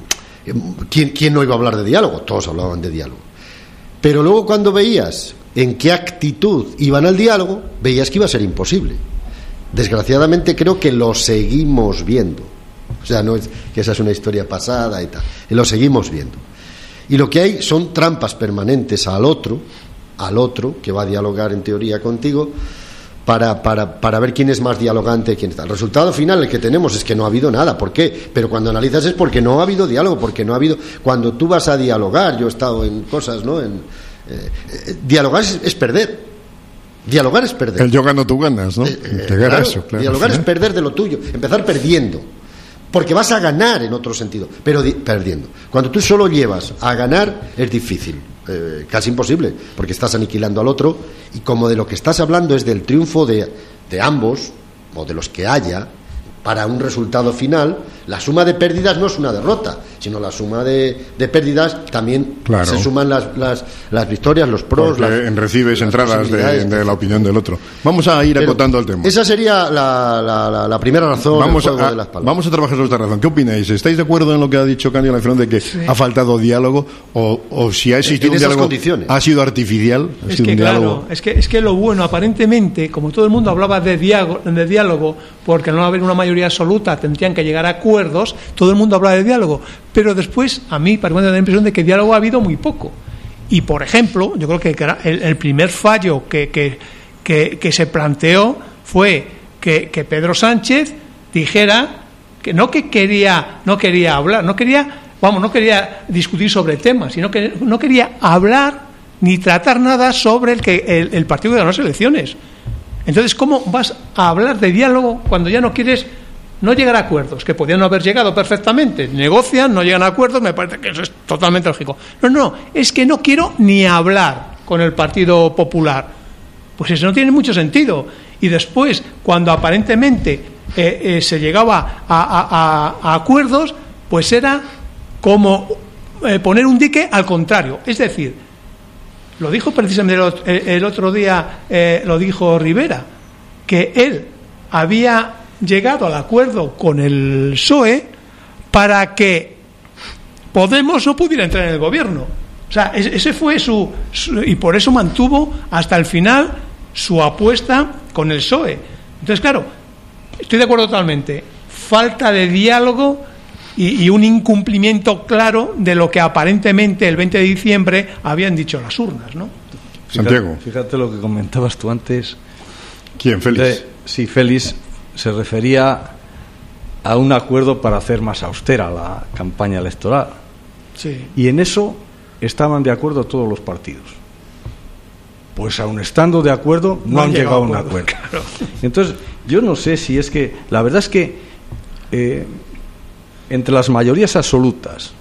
¿quién no iba a hablar de diálogo? Todos hablaban de diálogo. Pero luego, cuando veías en qué actitud iban al diálogo, veías que iba a ser imposible. Desgraciadamente creo que lo seguimos viendo. O sea, no es que esa es una historia pasada y tal, lo seguimos viendo. Y lo que hay son trampas permanentes al otro que va a dialogar en teoría contigo, para ver quién es más dialogante, quién está. El resultado final, el que tenemos, es que no ha habido nada. ¿Por qué? Pero cuando analizas es porque no ha habido diálogo, porque no ha habido... Cuando tú vas a dialogar, yo he estado en cosas, ¿no? Dialogar es perder. Dialogar es perder. El yo gano, tú ganas, ¿no? Claro, dialogar es perder de lo tuyo, empezar perdiendo. Porque vas a ganar en otro sentido, pero perdiendo. Cuando tú solo llevas a ganar, es difícil, casi imposible, porque estás aniquilando al otro, y como de lo que estás hablando es del triunfo de ambos, o de los que haya, para un resultado final, la suma de pérdidas no es una derrota, sino la suma de pérdidas también, claro, se suman las victorias, los pros. Recibes entradas de la opinión del otro. Vamos a ir acotando el tema. Esa sería la primera razón. Vamos a trabajar sobre esta razón. ¿Qué opináis? ¿Estáis de acuerdo en lo que ha dicho Cándido Leifrón de que ha faltado diálogo, o si ha existido un diálogo, ha sido artificial? Es que lo bueno, aparentemente, como todo el mundo hablaba de diálogo, porque no va a haber una mayoría absoluta, tendrían que llegar a todo el mundo habla de diálogo, pero después a mí particularmente me da la impresión de que diálogo ha habido muy poco, Y, por ejemplo, yo creo que el primer fallo que se planteó fue que Pedro Sánchez dijera que no quería hablar, no quería discutir sobre temas, sino que no quería hablar ni tratar nada sobre el partido que ganó las elecciones. Entonces, ¿cómo vas a hablar de diálogo cuando ya no quieres no llegar a acuerdos? Que podían no haber llegado perfectamente, negocian, no llegan a acuerdos, me parece que eso es totalmente lógico. No, es que no quiero ni hablar con el Partido Popular. Pues eso no tiene mucho sentido. Y después, cuando aparentemente se llegaba a acuerdos, pues era como poner un dique al contrario. Es decir, lo dijo precisamente el otro día, lo dijo Rivera, que él había llegado al acuerdo con el PSOE para que Podemos no pudiera entrar en el gobierno. O sea, ese fue y por eso mantuvo hasta el final su apuesta con el PSOE. Entonces, claro, estoy de acuerdo totalmente. Falta de diálogo y un incumplimiento claro de lo que aparentemente el 20 de diciembre habían dicho las urnas, ¿no? Santiago. Fíjate lo que comentabas tú antes. ¿Quién, Félix? Sí, Félix se refería a un acuerdo para hacer más austera la campaña electoral. Sí. Y en eso estaban de acuerdo todos los partidos. Pues aun estando de acuerdo, no han llegado a un acuerdo. Claro. Entonces, yo no sé si es que... La verdad es que entre las mayorías absolutas,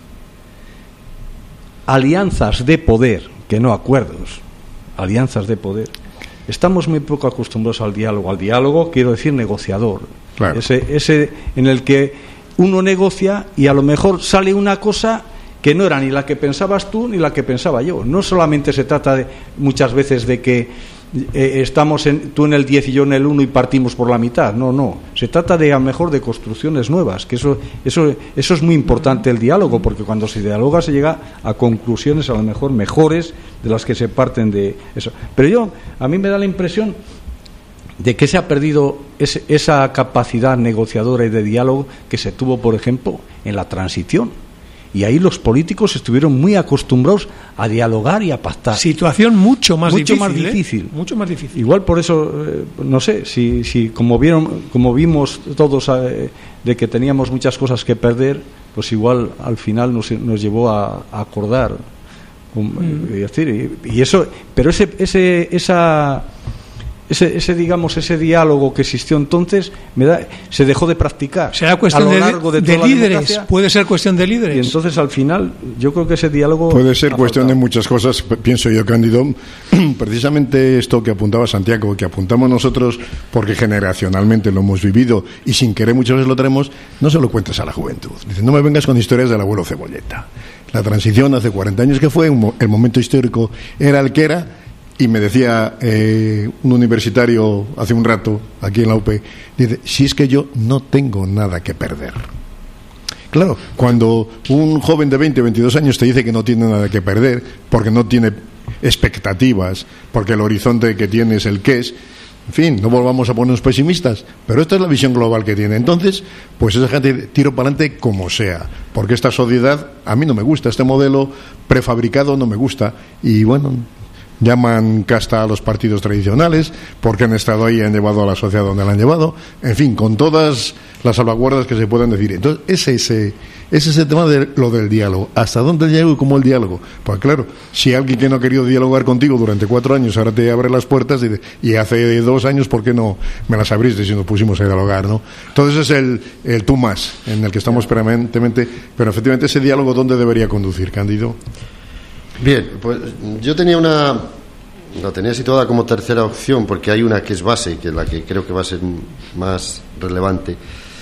alianzas de poder, que no acuerdos, alianzas de poder, estamos muy poco acostumbrados al diálogo. Al diálogo, quiero decir, negociador. Claro. Ese en el que uno negocia y a lo mejor sale una cosa que no era ni la que pensabas tú ni la que pensaba yo. No solamente se trata muchas veces de que estamos tú en el 10 y yo en el 1 y partimos por la mitad. No. Se trata de, a lo mejor, de construcciones nuevas, que eso es muy importante, el diálogo, porque cuando se dialoga se llega a conclusiones a lo mejor mejores de las que se parten de eso. Pero a mí me da la impresión de que se ha perdido esa capacidad negociadora y de diálogo que se tuvo, por ejemplo, en la transición. Y ahí los políticos estuvieron muy acostumbrados a dialogar y a pactar. Situación mucho más difícil. Mucho más difícil. Igual por eso, no sé, si como vimos todos de que teníamos muchas cosas que perder, pues igual al final nos llevó a acordar. Y eso, pero ese diálogo que existió entonces se dejó de practicar. Será cuestión de líderes. Puede ser cuestión de líderes. Y entonces al final yo creo que ese diálogo puede ser cuestión de muchas cosas, pienso yo, Cándido. Precisamente esto que apuntaba Santiago, que apuntamos nosotros porque generacionalmente lo hemos vivido y sin querer muchas veces lo tenemos, no se lo cuentes a la juventud. Dice, no me vengas con historias del abuelo Cebolleta. La transición hace 40 años que fue, el momento histórico era el que era. Y me decía un universitario hace un rato, aquí en la UP, dice, si es que yo no tengo nada que perder. Claro, cuando un joven de 20, 22 años te dice que no tiene nada que perder, porque no tiene expectativas, porque el horizonte que tiene es el que es, en fin, no volvamos a ponernos pesimistas, pero esta es la visión global que tiene. Entonces, pues esa gente tiro para adelante como sea, porque esta sociedad a mí no me gusta, este modelo prefabricado no me gusta, y bueno, llaman casta a los partidos tradicionales porque han estado ahí y han llevado a la sociedad donde la han llevado, en fin, con todas las salvaguardas que se pueden decir. Entonces, ese es el tema de lo del diálogo. ¿Hasta dónde el diálogo y cómo el diálogo? Pues claro, si alguien que no ha querido dialogar contigo durante 4 años ahora te abre las puertas y hace 2 años, ¿por qué no me las abriste si nos pusimos a dialogar, no? Entonces es el tú más en el que estamos permanentemente, pero efectivamente ese diálogo, ¿dónde debería conducir, Cándido? Bien, pues yo la tenía situada como tercera opción, porque hay una que es base, que es la que creo que va a ser más relevante.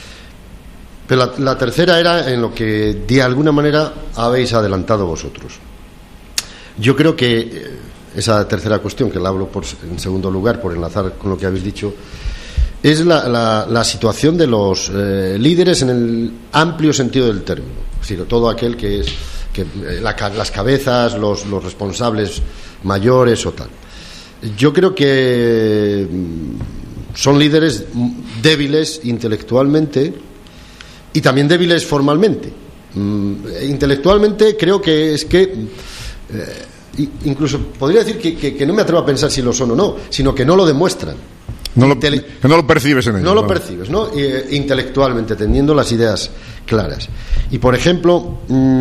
Pero la tercera era en lo que de alguna manera habéis adelantado vosotros. Yo creo que esa tercera cuestión, que la hablo en segundo lugar, por enlazar con lo que habéis dicho, es la situación de los líderes en el amplio sentido del término. Es decir, todo aquel que es las cabezas, los responsables mayores o tal. Yo creo que son líderes débiles intelectualmente y también débiles formalmente. Intelectualmente creo que incluso podría decir que no me atrevo a pensar si lo son o no, sino que no lo demuestran. Que no lo percibes en ellos. No lo percibes, ¿no? Intelectualmente, teniendo las ideas claras. Y, por ejemplo,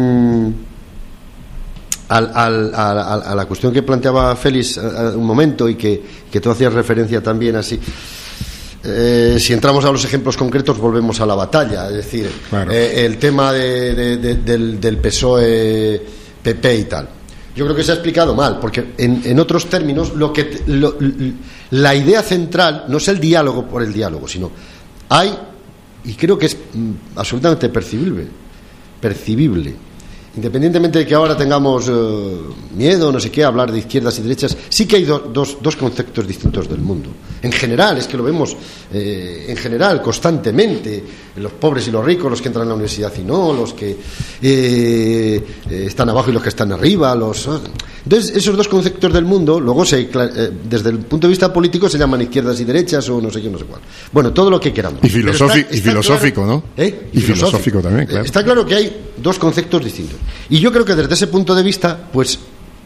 a la cuestión que planteaba Félix un momento y que tú hacías referencia también así, si entramos a los ejemplos concretos volvemos a la batalla, es decir, claro. El tema del PSOE, PP y tal. Yo creo que se ha explicado mal, porque en otros términos la idea central no es el diálogo por el diálogo, sino hay, y creo que es absolutamente percibible, independientemente de que ahora tengamos miedo, no sé qué, a hablar de izquierdas y derechas, sí que hay dos conceptos distintos del mundo. En general, es que lo vemos en general, constantemente, los pobres y los ricos, los que entran a la universidad y no, los que están abajo y los que están arriba. Entonces, esos dos conceptos del mundo, luego desde el punto de vista político se llaman izquierdas y derechas o no sé qué, no sé cuál. Bueno, todo lo que queramos. Y filosófico, claro, ¿no? Y filosófico también, claro. Está claro que hay dos conceptos distintos. Y yo creo que desde ese punto de vista, pues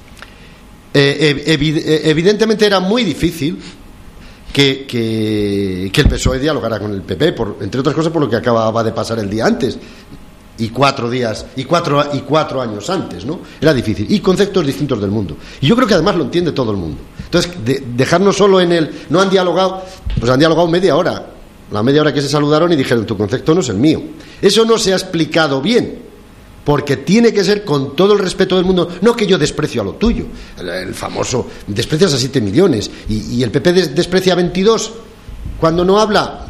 evidentemente era muy difícil que el PSOE dialogara con el PP, entre otras cosas por lo que acababa de pasar el día antes y 4 años antes, ¿no? Era difícil. Y conceptos distintos del mundo. Y yo creo que además lo entiende todo el mundo. Entonces, dejarnos solo en el... No han dialogado, pues han dialogado media hora. La media hora que se saludaron y dijeron, tu concepto no es el mío. Eso no se ha explicado bien. Porque tiene que ser con todo el respeto del mundo, no que yo desprecio a lo tuyo, el famoso desprecias a 7 millones y el PP desprecia a 22 cuando no habla,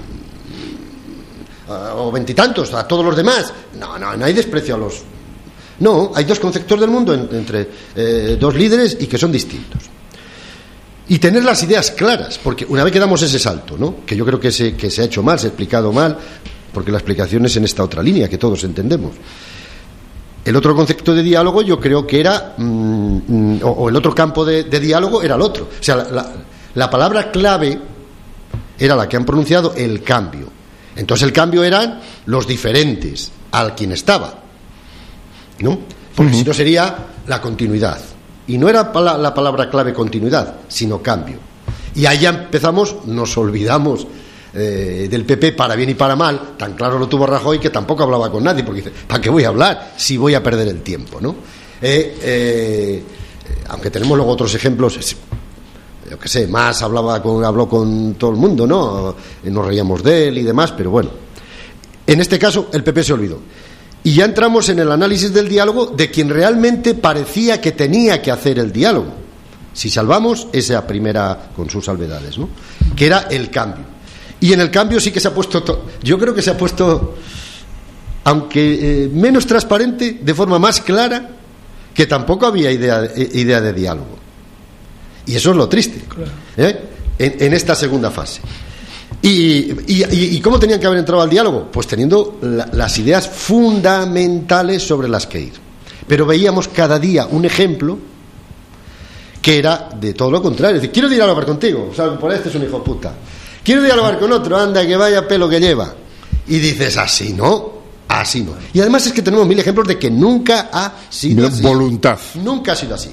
o 20 y tantos a todos los demás. No hay desprecio a los... No, hay dos conceptos del mundo entre dos líderes y que son distintos. Y tener las ideas claras, porque una vez que damos ese salto, ¿no? Que yo creo que se ha hecho mal, se ha explicado mal, porque la explicación es en esta otra línea que todos entendemos. El otro concepto de diálogo yo creo que era, o el otro campo de diálogo era el otro. O sea, la palabra clave era la que han pronunciado, el cambio. Entonces el cambio eran los diferentes al quien estaba, ¿no? Porque si no sería la continuidad. Y no era la palabra clave continuidad, sino cambio. Y ahí ya empezamos, nos olvidamos del PP para bien y para mal. Tan claro lo tuvo Rajoy que tampoco hablaba con nadie, porque dice, ¿para qué voy a hablar si voy a perder el tiempo, ¿no? Aunque tenemos luego otros ejemplos, yo qué sé, Mas habló con todo el mundo, ¿no? Nos reíamos de él y demás, pero bueno, en este caso el PP se olvidó. Y ya entramos en el análisis del diálogo de quien realmente parecía que tenía que hacer el diálogo, si salvamos esa primera, con sus salvedades, ¿no? Que era el cambio. Y en el cambio sí que se ha puesto, yo creo que se ha puesto, aunque menos transparente, de forma más clara, que tampoco había idea de diálogo. Y eso es lo triste, claro. En esta segunda fase. ¿Y cómo tenían que haber entrado al diálogo? Pues teniendo las ideas fundamentales sobre las que ir. Pero veíamos cada día un ejemplo que era de todo lo contrario. Es decir, quiero dialogar contigo, o sea, por este es un hijo puta. Quiero dialogar con otro, anda, que vaya pelo que lleva. Y dices, así no. Y además es que tenemos 1000 ejemplos de que nunca ha sido así. Voluntad. Nunca ha sido así.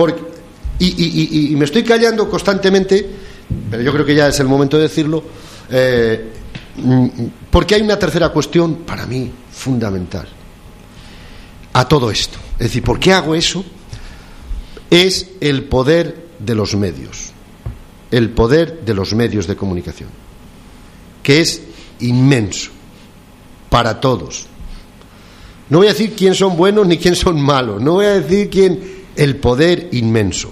Y me estoy callando constantemente, pero yo creo que ya es el momento de decirlo, porque hay una tercera cuestión, para mí, fundamental, a todo esto. Es decir, ¿por qué hago eso? Es el poder de los medios. El poder de los medios de comunicación, que es inmenso para todos. No voy a decir quién son buenos ni quién son malos, no voy a decir quién. El poder inmenso.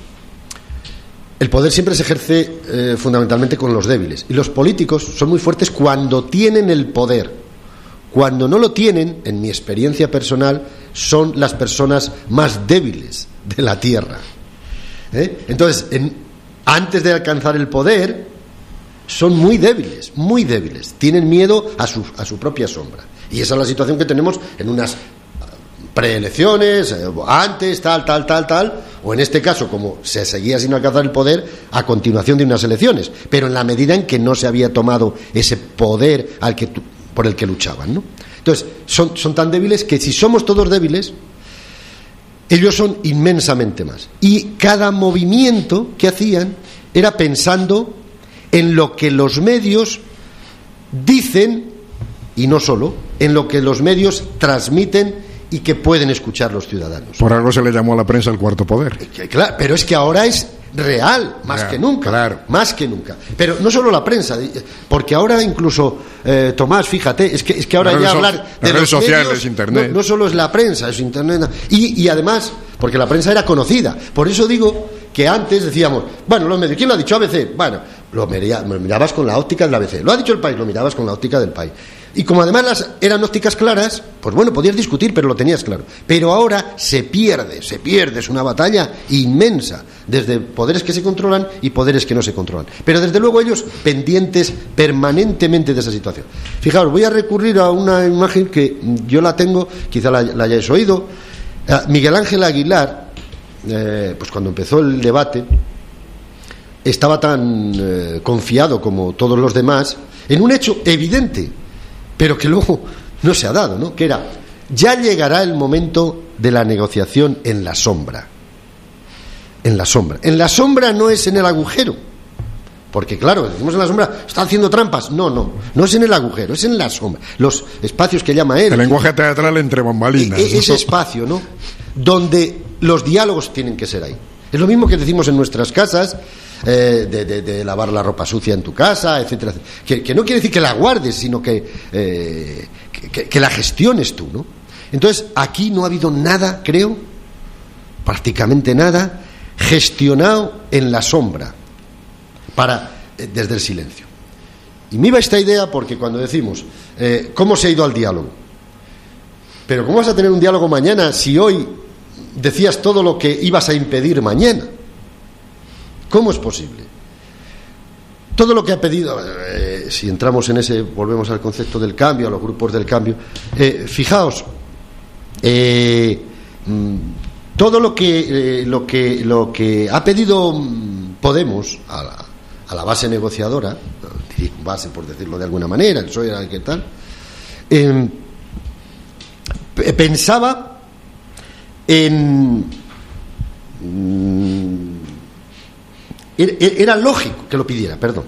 El poder siempre se ejerce fundamentalmente con los débiles, y los políticos son muy fuertes cuando tienen el poder. Cuando no lo tienen, en mi experiencia personal, son las personas más débiles de la tierra. Entonces, antes de alcanzar el poder, son muy débiles, tienen miedo a su propia sombra. Y esa es la situación que tenemos en unas preelecciones, antes, tal, o en este caso, como se seguía sin alcanzar el poder, a continuación de unas elecciones, pero en la medida en que no se había tomado ese poder por el que luchaban, ¿no? Entonces, son tan débiles que si somos todos débiles, Ellos son inmensamente más. Y cada movimiento que hacían era pensando en lo que los medios dicen, y no solo, en lo que los medios transmiten y que pueden escuchar los ciudadanos. Por algo se le llamó a la prensa el cuarto poder. Claro, pero es que ahora es real, más que nunca. Claro. Más que nunca. Pero no solo la prensa, porque ahora incluso, Tomás, fíjate, es que ahora ya hablar de redes los sociales, medios, internet. No solo es la prensa, es internet. Y además, porque la prensa era conocida. Por eso digo que antes decíamos, bueno, los medios, ¿quién lo ha dicho? ABC. Bueno, lo mirabas con la óptica del ABC. Lo ha dicho El País, lo mirabas con la óptica del País. Y como además eran ópticas claras, pues bueno, podías discutir, pero lo tenías claro. Pero ahora se pierde, es una batalla inmensa, desde poderes que se controlan y poderes que no se controlan. Pero desde luego ellos pendientes permanentemente de esa situación. Fijaos, voy a recurrir a una imagen que yo la tengo, quizá la hayáis oído. Miguel Ángel Aguilar, pues cuando empezó el debate, estaba tan confiado como todos los demás en un hecho evidente, pero que luego no se ha dado, ¿no? Que era, ya llegará el momento de la negociación en la sombra. En la sombra. En la sombra no es en el agujero. Porque claro, decimos en la sombra, está haciendo trampas. No es en el agujero, es en la sombra. Los espacios que llama él. El lenguaje teatral entre bambalinas. Ese espacio, ¿no? Donde los diálogos tienen que ser ahí. Es lo mismo que decimos en nuestras casas, de lavar la ropa sucia en tu casa, etcétera, etcétera. Que no quiere decir que la guardes, sino que la gestiones tú, ¿no? Entonces, aquí no ha habido nada, creo, prácticamente nada, gestionado en la sombra, desde el silencio. Y me iba esta idea porque cuando decimos, ¿cómo se ha ido al diálogo? Pero ¿cómo vas a tener un diálogo mañana si hoy decías todo lo que ibas a impedir mañana? ¿Cómo es posible? Todo lo que ha pedido, si entramos en ese, volvemos al concepto del cambio, a los grupos del cambio, fijaos, todo lo que ha pedido Podemos a la base negociadora, base por decirlo de alguna manera, el PSOE era el que tal, pensaba era lógico que lo pidiera, perdón,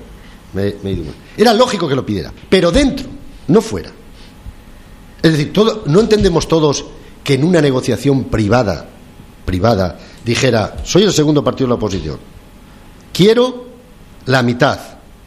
era lógico que lo pidiera, pero dentro, no fuera. Es decir, no entendemos todos que en una negociación privada dijera, soy el segundo partido de la oposición, quiero la mitad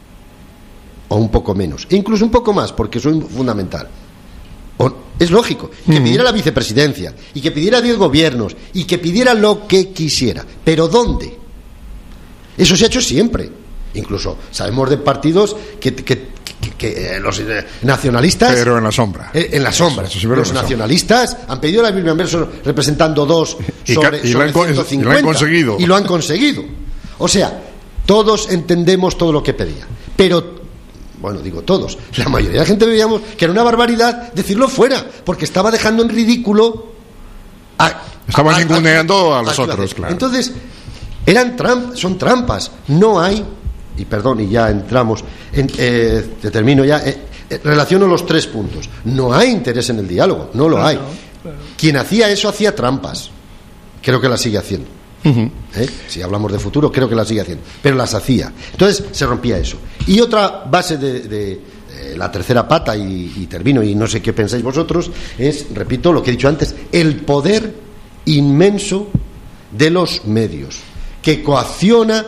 o un poco menos, e incluso un poco más, porque soy fundamental. Es lógico que pidiera la vicepresidencia y que pidiera 10 gobiernos y que pidiera lo que quisiera, pero ¿dónde? Eso se ha hecho siempre. Incluso sabemos de partidos que los nacionalistas, pero en la sombra. En la sombra. Los nacionalistas han pedido la Biblia en verso representando 2 sobre 150 y lo han conseguido. Y lo han conseguido. O sea, todos entendemos todo lo que pedía, pero bueno, digo todos, la mayoría de la gente veíamos que era una barbaridad decirlo fuera, porque estaba dejando en ridículo estaban ninguneando a los otros, claro. Entonces, son trampas. No hay, y perdón, y ya entramos termino ya, relaciono los 3 puntos. No hay interés en el diálogo, no lo hay. Quien hacía eso hacía trampas. Creo que las sigue haciendo. Si hablamos de futuro, creo que las sigue haciendo, pero las hacía. Entonces se rompía eso. Y otra base de la tercera pata, y termino, y no sé qué pensáis vosotros, es, repito lo que he dicho antes, el poder inmenso de los medios, que coacciona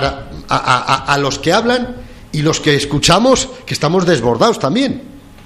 a los que hablan y los que escuchamos, que estamos desbordados también,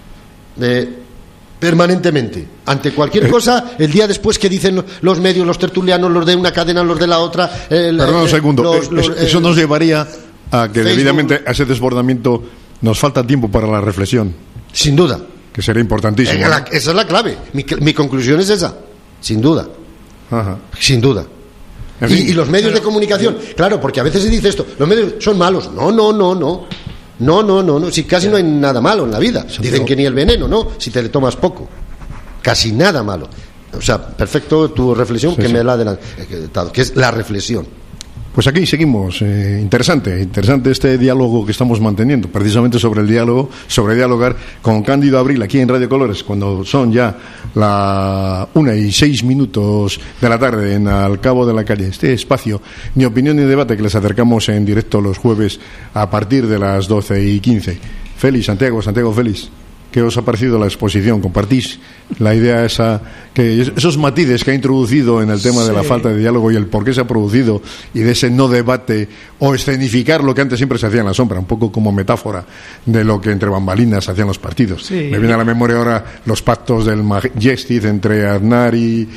permanentemente, ante cualquier cosa. El día después, que dicen los medios, los tertulianos, los de una cadena, los de la otra. Perdón un segundo, eso nos llevaría a que Facebook, debidamente a ese desbordamiento, nos falta tiempo para la reflexión. Sin duda. Que será importantísimo. Esa es la clave. Mi conclusión es esa, sin duda. Ajá. Sin duda. En fin, y los medios de comunicación, claro, porque a veces se dice esto, los medios son malos. No, si casi no hay nada malo en la vida. Dicen que ni el veneno, ¿no? Si te le tomas poco. Casi nada malo. O sea, perfecto tu reflexión, sí, que me la ha adelantado, que es la reflexión. Pues aquí seguimos. Interesante este diálogo que estamos manteniendo, precisamente sobre el diálogo, sobre dialogar con Cándido Abril aquí en Radio Colores, cuando son ya la 1:06 de la tarde en Al Cabo de la Calle. Este espacio, Ni Opinión ni Debate, que les acercamos en directo los jueves a partir de las 12:15. Félix, Santiago, Félix, ¿qué os ha parecido la exposición? ¿Compartís la idea esa, que esos matices que ha introducido en el tema de la falta de diálogo y el por qué se ha producido, y de ese no debate o escenificar lo que antes siempre se hacía en la sombra, un poco como metáfora de lo que entre bambalinas hacían los partidos? Sí. Me viene a la memoria ahora los pactos del Majestic entre Aznar y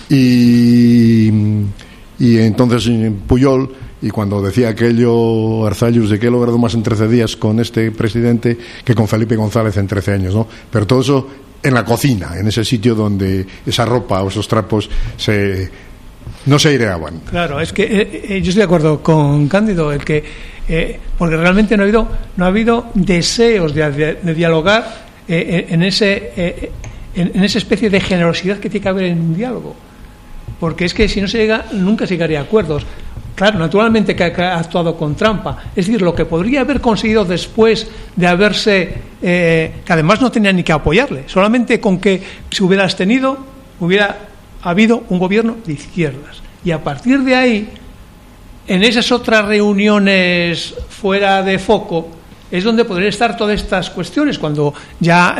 entonces Puyol, y cuando decía aquello Arzallus de que he logrado más en 13 días con este presidente que con Felipe González en 13 años, ¿no? Pero todo eso en la cocina, en ese sitio donde esa ropa o esos trapos no se aireaban. Claro, es que yo estoy de acuerdo con Cándido, porque realmente no ha habido deseos de dialogar en esa especie de generosidad que tiene que haber en un diálogo. Porque es que si no se llega, nunca se llegaría a acuerdos. Claro, naturalmente que ha actuado con trampa. Es decir, lo que podría haber conseguido después de haberse... que además no tenía ni que apoyarle. Solamente con que se hubiera abstenido, hubiera habido un gobierno de izquierdas. Y a partir de ahí, en esas otras reuniones fuera de foco, es donde podrían estar todas estas cuestiones. Cuando ya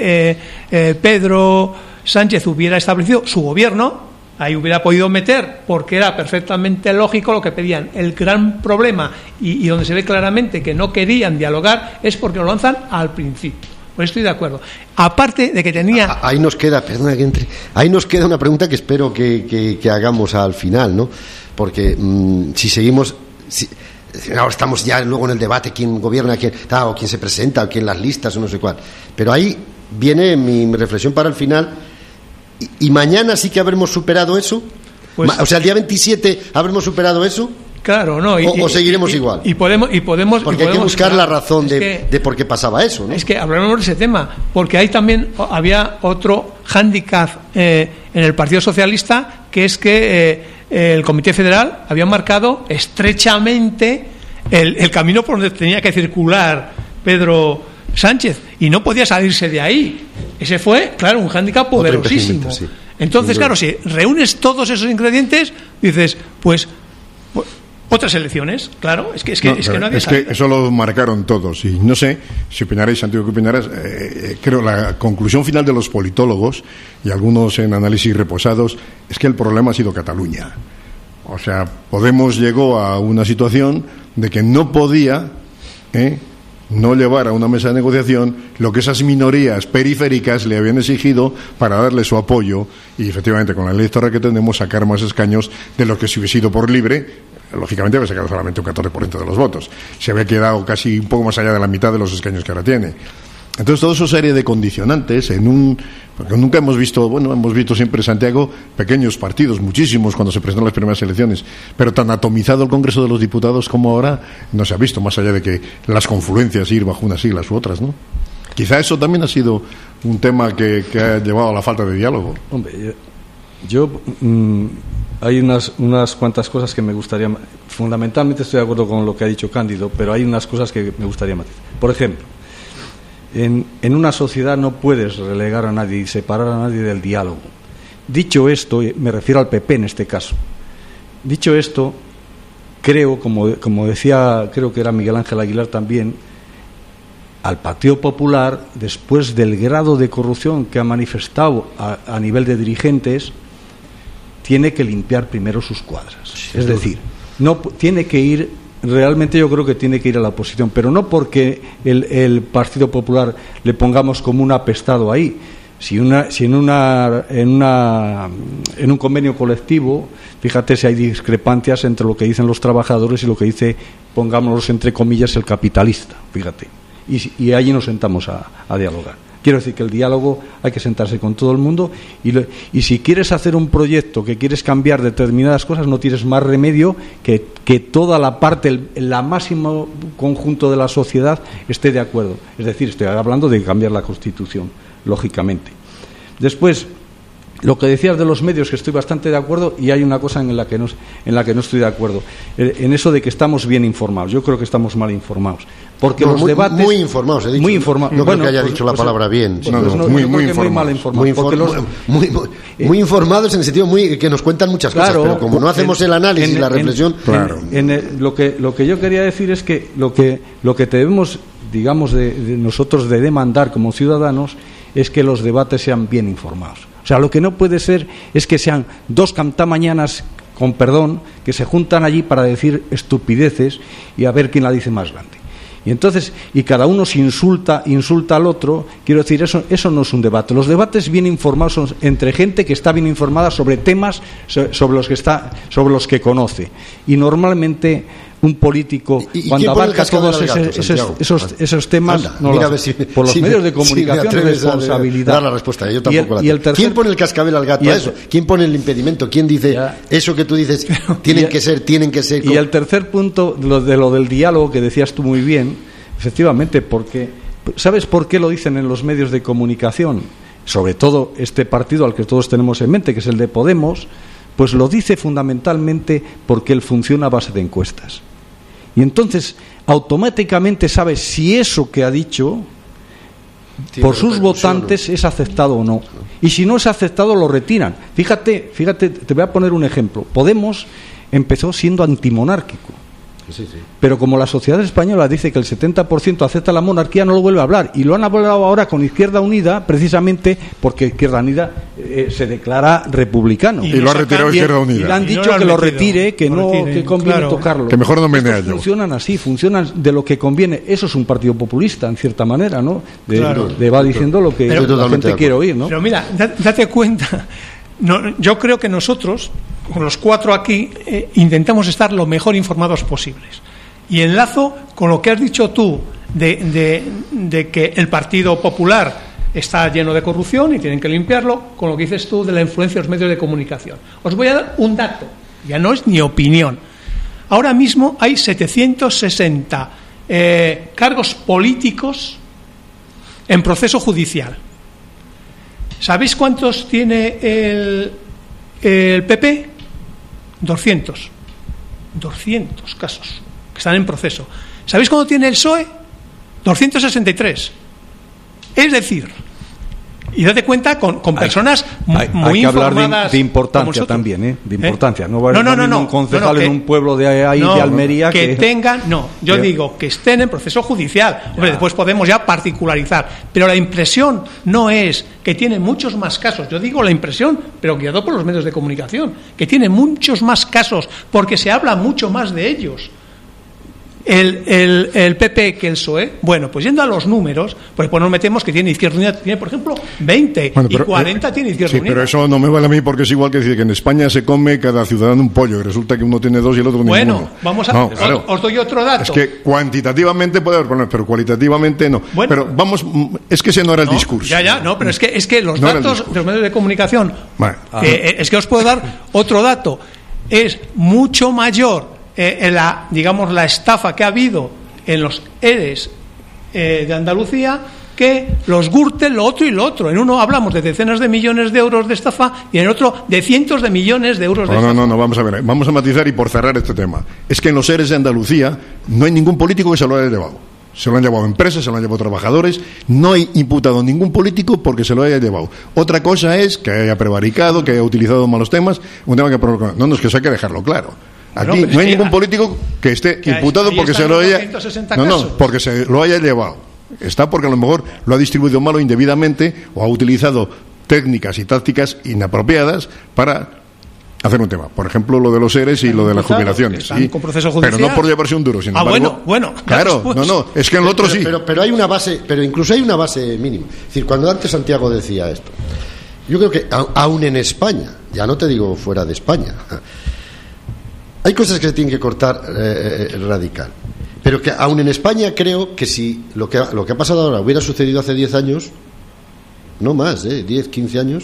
Pedro Sánchez hubiera establecido su gobierno, ahí hubiera podido meter, porque era perfectamente lógico lo que pedían. El gran problema, y donde se ve claramente que no querían dialogar, es porque lo lanzan al principio. Pues estoy de acuerdo. Aparte de que tenía... Ahí nos queda, perdona que entre, ahí nos queda una pregunta que espero que hagamos al final, ¿no? Porque si seguimos... ahora estamos ya luego en el debate, quién gobierna, quién se presenta, o quién las listas, o no sé cuál. Pero ahí viene mi reflexión para el final. ¿Y mañana sí que habremos superado eso? Pues, o sea, el día 27 habremos superado eso. Claro, no. O seguiremos igual. Y podemos. Porque hay que buscar la razón de por qué pasaba eso, ¿no? Es que hablamos de ese tema, porque ahí también había otro hándicap en el Partido Socialista, que es que el Comité Federal había marcado estrechamente el camino por donde tenía que circular Pedro Sánchez, y no podía salirse de ahí. Ese fue, claro, un hándicap poderosísimo. Sí. Entonces, claro, si reúnes todos esos ingredientes, dices, pues otras elecciones, claro, es que no había salida. Que eso lo marcaron todos, y no sé si opinaréis, Santiago, ¿qué opinarás? Creo la conclusión final de los politólogos, y algunos en análisis reposados, es que el problema ha sido Cataluña. O sea, Podemos llegó a una situación de que no podía no llevar a una mesa de negociación lo que esas minorías periféricas le habían exigido para darle su apoyo, y efectivamente con la ley electoral que tenemos sacar más escaños de lo que si hubiese sido por libre, lógicamente había sacado solamente un 14% de los votos, se había quedado casi un poco más allá de la mitad de los escaños que ahora tiene. Entonces, toda esa serie de condicionantes porque nunca hemos visto siempre, Santiago, pequeños partidos, muchísimos cuando se presentaron las primeras elecciones, pero tan atomizado el Congreso de los Diputados como ahora no se ha visto, más allá de que las confluencias ir bajo unas siglas u otras, ¿no? Quizá eso también ha sido un tema que ha llevado a la falta de diálogo. Hombre, yo hay unas cuantas cosas que me gustaría, fundamentalmente estoy de acuerdo con lo que ha dicho Cándido, pero hay unas cosas que me gustaría matizar. Por ejemplo, en una sociedad no puedes relegar a nadie y separar a nadie del diálogo. Dicho esto, me refiero al PP en este caso. Dicho esto, creo, como decía, creo que era Miguel Ángel Aguilar también, al Partido Popular, después del grado de corrupción que ha manifestado a nivel de dirigentes, tiene que limpiar primero sus cuadras. Sí, es decir, no tiene que ir. Realmente yo creo que tiene que ir a la oposición, pero no porque el Partido Popular le pongamos como un apestado ahí. Si en un convenio colectivo, fíjate si hay discrepancias entre lo que dicen los trabajadores y lo que dice, pongámoslos entre comillas, el capitalista, fíjate. Y allí nos sentamos a dialogar. Quiero decir que el diálogo hay que sentarse con todo el mundo y si quieres hacer un proyecto, que quieres cambiar determinadas cosas, no tienes más remedio que toda la parte, la máximo conjunto de la sociedad esté de acuerdo. Es decir, estoy hablando de cambiar la Constitución, lógicamente. Después, Lo que decías de los medios, que estoy bastante de acuerdo, y hay una cosa en la que no estoy de acuerdo, en eso de que estamos bien informados. Yo creo que estamos mal informados, porque los debates muy informados, he dicho. Muy informados. No creo que haya dicho la palabra bien. Muy mal informados. Muy informados en el sentido que nos cuentan muchas cosas, pero como no hacemos el análisis y la reflexión. Lo que yo quería decir es que lo que debemos, digamos, de nosotros de demandar como ciudadanos es que los debates sean bien informados. O sea, lo que no puede ser es que sean dos cantamañanas, con perdón, que se juntan allí para decir estupideces y a ver quién la dice más grande. Y entonces, y cada uno se insulta al otro. Quiero decir, eso no es un debate. Los debates bien informados son entre gente que está bien informada sobre temas sobre los que conoce. Y normalmente un político, cuando abarca todos esos temas, por los medios de comunicación, responsabilidad. Dar la respuesta, yo tampoco ¿Quién pone el cascabel al gato a eso? ¿Quién pone el impedimento? ¿Quién dice eso que tú dices? Tienen que ser. Y el tercer punto, lo del diálogo, que decías tú muy bien, efectivamente, porque ¿sabes por qué lo dicen en los medios de comunicación? Sobre todo este partido al que todos tenemos en mente, que es el de Podemos. Pues lo dice fundamentalmente porque él funciona a base de encuestas. Y entonces, automáticamente sabe si eso que ha dicho, por sus votantes, es aceptado o no. Y si no es aceptado, lo retiran. Fíjate, te voy a poner un ejemplo. Podemos empezó siendo antimonárquico. Sí. Pero como la sociedad española dice que el 70% acepta la monarquía, no lo vuelve a hablar. Y lo han hablado ahora con Izquierda Unida, precisamente porque Izquierda Unida se declara republicano. Y lo ha retirado Izquierda Unida. Y le han dicho que lo retire, que conviene tocarlo. Que mejor no menea yo. Funcionan así, funcionan de lo que conviene. Eso es un partido populista, en cierta manera, ¿no? Va diciendo lo que la gente quiere oír, ¿no? Pero mira, date cuenta. Yo creo que nosotros, con los cuatro aquí, intentamos estar lo mejor informados posibles. Y enlazo con lo que has dicho tú de que el Partido Popular está lleno de corrupción y tienen que limpiarlo, con lo que dices tú de la influencia de los medios de comunicación. Os voy a dar un dato, ya no es ni opinión. Ahora mismo hay 760 cargos políticos en proceso judicial. ¿Sabéis cuántos tiene el PP? 200 casos que están en proceso. ¿Sabéis cuánto tiene el PSOE? 263. Es decir, y date cuenta con personas muy informadas. Hay que hablar de importancia también, de importancia. No va a haber un concejal en un pueblo de ahí de Almería que tengan. No, yo digo que estén en proceso judicial. Hombre, después podemos ya particularizar. Pero la impresión no es que tiene muchos más casos. Yo digo la impresión, pero guiado por los medios de comunicación, que tiene muchos más casos porque se habla mucho más de ellos. El PP que el PSOE. Bueno, pues yendo a los números, pues nos metemos que tiene Izquierda Unida, tiene por ejemplo 20 y 40 tiene Izquierda Unida. Sí, pero eso no me vale a mí porque es igual que decir que en España se come cada ciudadano un pollo y resulta que uno tiene dos y el otro ninguno. Bueno, os doy otro dato. Es que cuantitativamente puede haber problemas, pero cualitativamente no. Bueno, pero vamos, es que ese no era el discurso. Pero es que los datos de los medios de comunicación, es que os puedo dar otro dato, es mucho mayor la estafa que ha habido en los ERES de Andalucía que los Gürtel, lo otro y lo otro. En uno hablamos de decenas de millones de euros de estafa y en el otro de cientos de millones de euros de estafa. No, vamos a ver, vamos a matizar y por cerrar este tema. Es que en los ERES de Andalucía no hay ningún político que se lo haya llevado. Se lo han llevado empresas, se lo han llevado trabajadores. No hay imputado ningún político porque se lo haya llevado. Otra cosa es que haya prevaricado, que haya utilizado malos temas. Un tema que no es que eso hay que dejarlo claro. Aquí no hay ningún político que esté imputado porque se lo haya porque se lo haya llevado. Está porque a lo mejor lo ha distribuido mal o indebidamente o ha utilizado técnicas y tácticas inapropiadas para hacer un tema. Por ejemplo, lo de los ERES y lo de las jubilaciones. Pero no por llevarse un duro, sin embargo. Bueno. Claro, es que en el otro sí. Pero hay una base, pero incluso hay una base mínima. Es decir, cuando antes Santiago decía esto, yo creo que aún en España, ya no te digo fuera de España, hay cosas que se tienen que cortar radical. Pero que aún en España creo que si lo que ha pasado ahora hubiera sucedido hace 10 años, no más, 10, 15 años,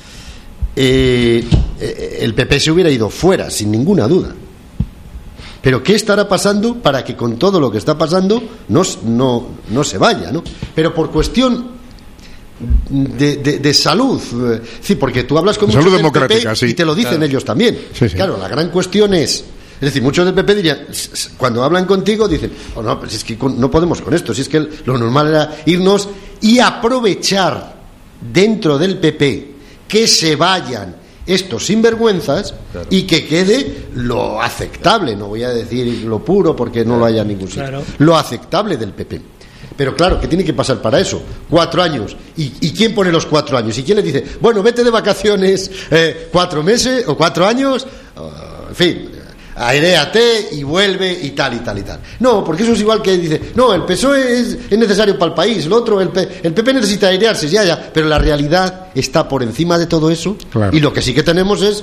el PP se hubiera ido fuera, sin ninguna duda. Pero ¿qué estará pasando para que con todo lo que está pasando no se vaya, ¿no? Pero por cuestión de salud. Sí, porque tú hablas con salud muchos del democrática, PP sí. y te lo dicen ellos también. Sí, sí. Claro, la gran cuestión es decir, muchos del PP dirían, cuando hablan contigo dicen, oh, no, pues es que no podemos con esto, si es que lo normal era irnos y aprovechar dentro del PP que se vayan estos sinvergüenzas, claro, y que quede lo aceptable, no voy a decir lo puro porque no lo haya en ningún sitio, claro, lo aceptable del PP. Pero claro, ¿qué tiene que pasar para eso? 4 años. ¿Y quién pone los 4 años? ¿Y quién le dice, bueno, vete de vacaciones 4 meses o 4 años? En fin, airéate y vuelve y tal y tal y tal. No, porque eso es igual que dice, no, el PSOE es necesario para el país, el otro, el PP necesita airearse, ya, pero la realidad está por encima de todo eso, claro, y lo que sí que tenemos es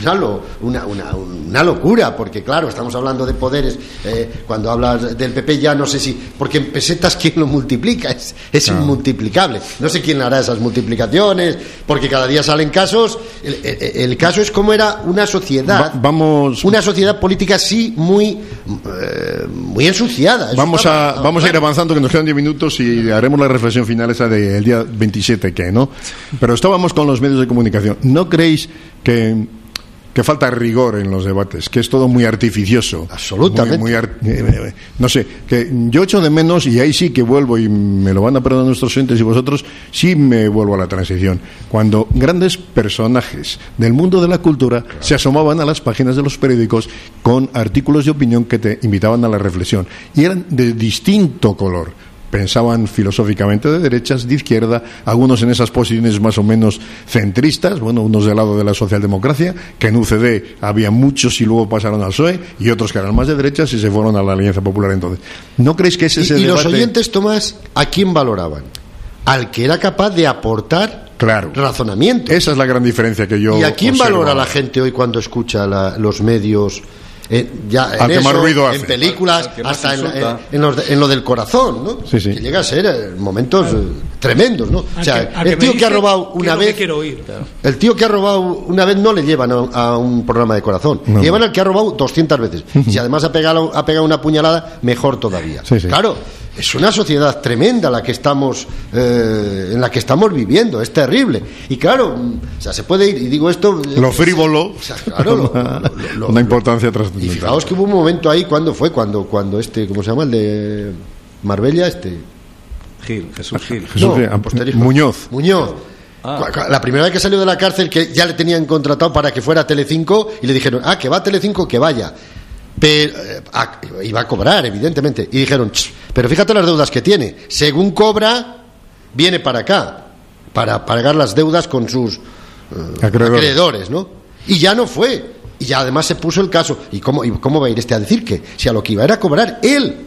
una locura, porque claro, estamos hablando de poderes, cuando hablas del PP ya no sé si, porque en pesetas ¿quién lo multiplica? Es claro, inmultiplicable, no sé quién hará esas multiplicaciones, porque cada día salen casos, el caso es cómo era una sociedad, una sociedad política sí muy ensuciada. Vamos a ir avanzando, que nos quedan 10 minutos y haremos la reflexión final esa del día 27, ¿no? Pero estábamos con los medios de comunicación. ¿No creéis que falta rigor en los debates, que es todo muy artificioso? Absolutamente. No sé, que yo echo de menos, y ahí sí que vuelvo, y me lo van a perdonar nuestros oyentes y vosotros, sí me vuelvo a la transición, cuando grandes personajes del mundo de la cultura, claro, se asomaban a las páginas de los periódicos con artículos de opinión que te invitaban a la reflexión, y eran de distinto color. Pensaban filosóficamente de derechas, de izquierda, algunos en esas posiciones más o menos centristas, bueno, unos del lado de la socialdemocracia, que en UCD había muchos y luego pasaron al PSOE, y otros que eran más de derechas y se fueron a la Alianza Popular entonces. ¿No creéis que ese es el debate? Y los oyentes, Tomás, ¿a quién valoraban? Al que era capaz de aportar, claro, razonamiento. Esa es la gran diferencia que yo ¿Y a quién observo valora la gente hoy cuando escucha los medios? Ya al que más ruido hace, en películas, hasta en lo del corazón, ¿no? Sí, sí. Que llega a ser momentos tremendos, ¿no? O sea, el tío que ha robado una vez, el tío que ha robado una vez no le llevan a un programa de corazón, no, llevan al que ha robado 200 veces. Si además ha pegado una puñalada, mejor todavía. Sí, sí. Claro, es una sociedad tremenda la que estamos en la que estamos viviendo, es terrible. Y claro, o sea, se puede ir, y digo esto, lo frívolo, o sea, claro, una importancia trascendental. Y fijaos que hubo un momento ahí, cuando ¿cómo se llama? El de Marbella, Jesús Gil. Muñoz. La primera vez que salió de la cárcel, que ya le tenían contratado para que fuera a Telecinco, y le dijeron, que va a Telecinco, que vaya. Pero iba a cobrar, evidentemente, y dijeron, pero fíjate las deudas que tiene, según cobra viene para acá para pagar las deudas con sus acreedores, ¿no? Y ya no fue, y ya además se puso el caso. ¿Y cómo va a ir a decir que si a lo que iba era a cobrar él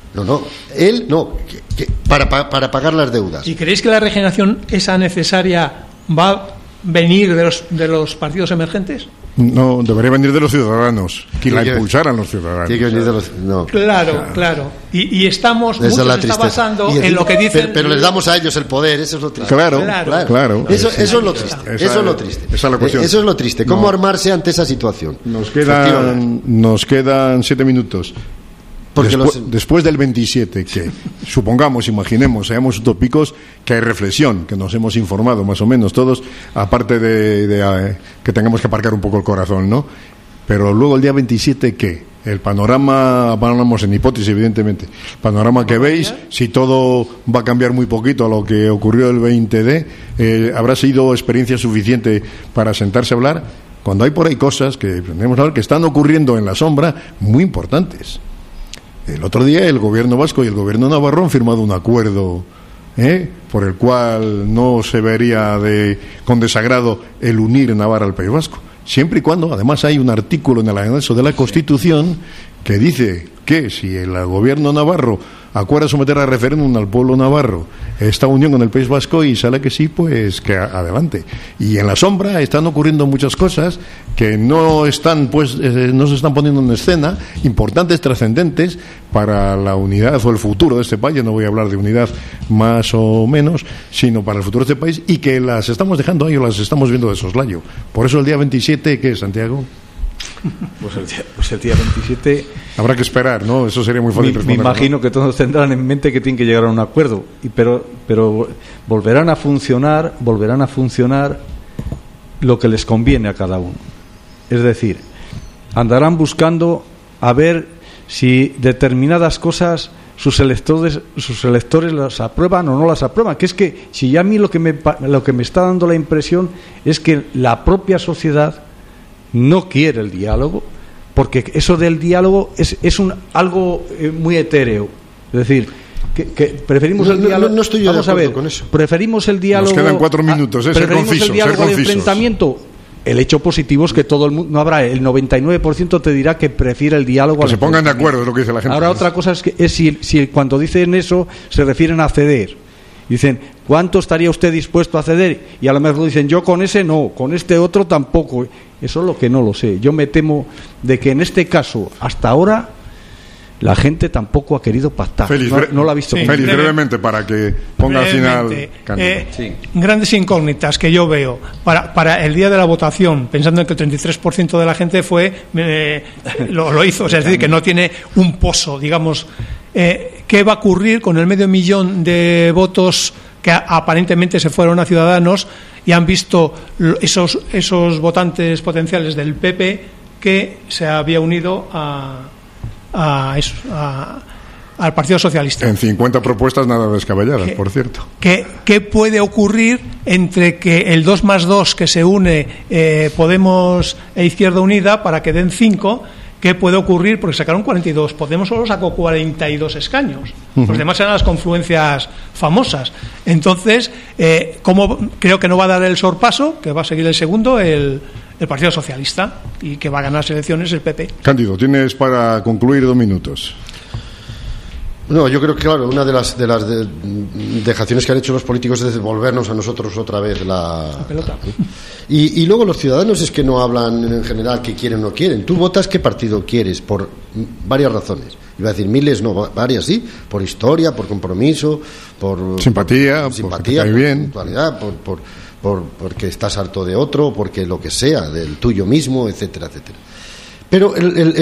para pagar las deudas? ¿Y creéis que la regeneración esa necesaria va a venir de los partidos emergentes? No, debería venir de los ciudadanos, que la impulsaran los ciudadanos. Tiene que venir de los, no. Claro. Y estamos, muchos se está basando en lo que dicen. Pero les damos a ellos el poder, eso es lo triste. Claro. Eso es lo triste. Eso es lo triste. Esa es la cuestión. Eso es lo triste. ¿Cómo armarse ante esa situación? Nos quedan 7 minutos. Después del 27, que supongamos, imaginemos, seamos utópicos, que hay reflexión, que nos hemos informado más o menos todos, aparte de que tengamos que aparcar un poco el corazón, ¿no? Pero luego el día 27, ¿qué? El panorama, hablamos en hipótesis, evidentemente, el panorama que veis, si todo va a cambiar muy poquito a lo que ocurrió el 20D, ¿habrá sido experiencia suficiente para sentarse a hablar? Cuando hay por ahí cosas que tenemos que hablar, que están ocurriendo en la sombra, muy importantes. El otro día el gobierno vasco y el gobierno navarro han firmado un acuerdo por el cual no se vería con desagrado el unir Navarra al País Vasco, siempre y cuando además hay un artículo en el anexo de la Constitución que dice que si el gobierno navarro acuerda someter a referéndum al pueblo navarro esta unión con el País Vasco, y sale que sí, pues que adelante. Y en la sombra están ocurriendo muchas cosas que no están no se están poniendo en escena, importantes, trascendentes para la unidad o el futuro de este país. No voy a hablar de unidad más o menos, sino para el futuro de este país, y que las estamos dejando ahí o las estamos viendo de soslayo. Por eso el día 27, ¿qué es, Santiago? Pues el día 27 Habrá que esperar, ¿no? Eso sería muy fácil responder. Me imagino que todos tendrán en mente que tienen que llegar a un acuerdo, pero volverán a funcionar lo que les conviene a cada uno. Es decir, andarán buscando a ver si determinadas cosas sus electores las aprueban o no las aprueban. Que es que si ya a mí lo que me está dando la impresión es que la propia sociedad no quiere el diálogo, porque eso del diálogo es algo muy etéreo. Es decir, que preferimos el diálogo. No estoy yo de acuerdo con eso. Preferimos el diálogo. Nos quedan 4 minutos. Preferimos el diálogo al enfrentamiento. El hecho positivo es que todo el mundo, no habrá, el 99% te dirá que prefiere el diálogo. Que se pongan de acuerdo, es lo que dice la gente. Ahora otra cosa es si cuando dicen eso se refieren a ceder. Dicen, ¿cuánto estaría usted dispuesto a ceder? Y a lo mejor dicen, yo con ese no, con este otro tampoco. Eso es lo que no lo sé. Yo me temo de que en este caso, hasta ahora, la gente tampoco ha querido pactar. No lo ha visto. Sí, Félix, brevemente, para que ponga al final... Grandes incógnitas que yo veo para el día de la votación, pensando en que el 33% de la gente lo hizo, o sea, es decir, que no tiene un pozo, digamos. ¿Qué va a ocurrir con el 500.000 de votos que aparentemente se fueron a Ciudadanos y han visto esos votantes potenciales del PP que se había unido al Partido Socialista? En 50 propuestas nada descabelladas, por cierto. ¿Qué puede ocurrir entre que el 2 más 2 que se une Podemos e Izquierda Unida para que den 5? ¿Qué puede ocurrir? Porque sacaron 42. Podemos solo sacó 42 escaños. Los demás eran las confluencias famosas. Entonces, creo que no va a dar el sorpaso, que va a seguir el segundo, el Partido Socialista, y que va a ganar las elecciones el PP. Cándido, tienes para concluir 2 minutos. No, yo creo que, claro, una de las dejaciones que han hecho los políticos es devolvernos a nosotros otra vez la pelota. Y luego los ciudadanos es que no hablan en general qué quieren o no quieren. Tú votas qué partido quieres por varias razones. Iba a decir miles, no, varias, sí. Por historia, por compromiso, por simpatía, porque cae bien, puntualidad, porque estás harto de otro, porque lo que sea, del tuyo mismo, etcétera, etcétera. Pero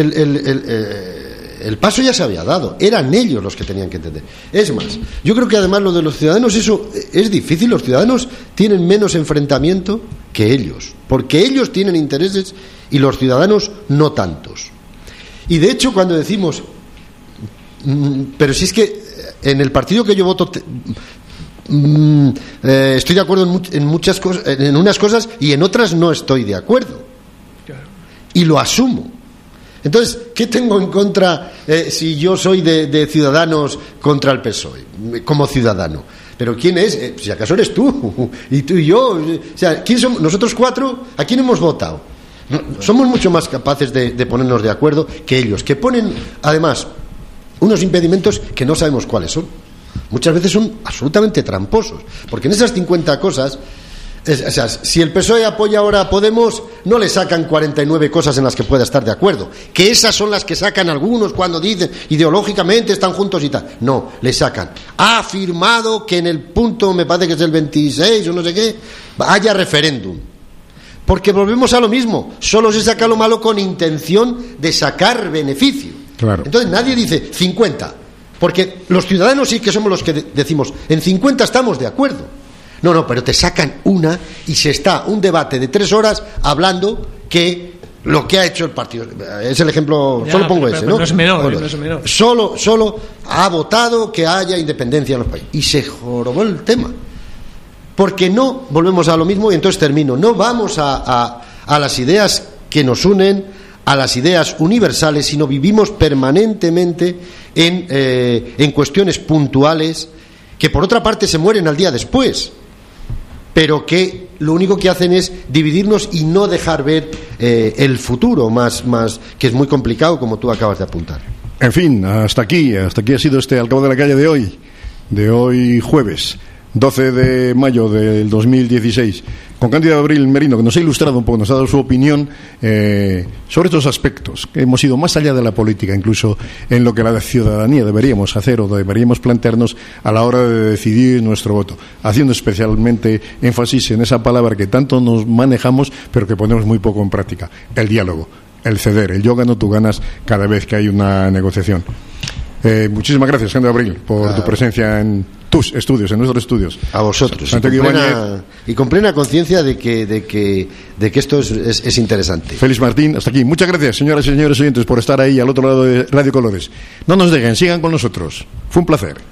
el paso ya se había dado, eran ellos los que tenían que entender. Es más, yo creo que además lo de los ciudadanos, eso es difícil. Los ciudadanos tienen menos enfrentamiento que ellos, porque ellos tienen intereses y los ciudadanos no tantos. Y de hecho, cuando decimos, pero si es que en el partido que yo voto estoy de acuerdo en muchas cosas, en unas cosas, y en otras no estoy de acuerdo, y lo asumo. Entonces, ¿qué tengo en contra si yo soy de Ciudadanos contra el PSOE como ciudadano? ¿Pero quién es? Si acaso eres tú y tú y yo. O sea, ¿quién somos? Nosotros 4, ¿a quién hemos votado? No, somos mucho más capaces de ponernos de acuerdo que ellos, que ponen, además, unos impedimentos que no sabemos cuáles son. Muchas veces son absolutamente tramposos, porque en esas 50 cosas... O sea, si el PSOE apoya ahora a Podemos, no le sacan 49 cosas en las que pueda estar de acuerdo, que esas son las que sacan algunos cuando dicen ideológicamente están juntos y tal. No, le sacan. Ha afirmado que en el punto, me parece que es el 26 o no sé qué, haya referéndum. Porque volvemos a lo mismo, solo se saca lo malo con intención de sacar beneficio. Claro. Entonces nadie dice 50, porque los ciudadanos sí que somos los que decimos en 50 estamos de acuerdo. No, pero te sacan una y se está un debate de 3 horas hablando que lo que ha hecho el partido. Es el ejemplo, ya, solo pongo ese, ¿no? No es menor, no es menor. Solo ha votado que haya independencia en los países. Y se jorobó el tema. Porque no, volvemos a lo mismo y entonces termino. No vamos a las ideas que nos unen, a las ideas universales, sino vivimos permanentemente en cuestiones puntuales que por otra parte se mueren al día después, pero que lo único que hacen es dividirnos y no dejar ver el futuro más que es muy complicado, como tú acabas de apuntar. En fin, hasta aquí ha sido Al Cabo de la Calle de hoy jueves 12 de mayo del 2016, con Cándido Abril Merino, que nos ha ilustrado un poco, nos ha dado su opinión sobre estos aspectos, que hemos ido más allá de la política, incluso en lo que la ciudadanía deberíamos hacer o deberíamos plantearnos a la hora de decidir nuestro voto, haciendo especialmente énfasis en esa palabra que tanto nos manejamos, pero que ponemos muy poco en práctica, el diálogo. el ceder, el yo gano, tú ganas cada vez que hay una negociación. Muchísimas gracias, Sandra Abril, por tu presencia en tus estudios, en nuestros estudios. A vosotros. Y con plena conciencia de que esto es interesante. Félix Martín, hasta aquí. Muchas gracias, señoras y señores oyentes, por estar ahí al otro lado de Radio Colores. No nos dejen, sigan con nosotros. Fue un placer.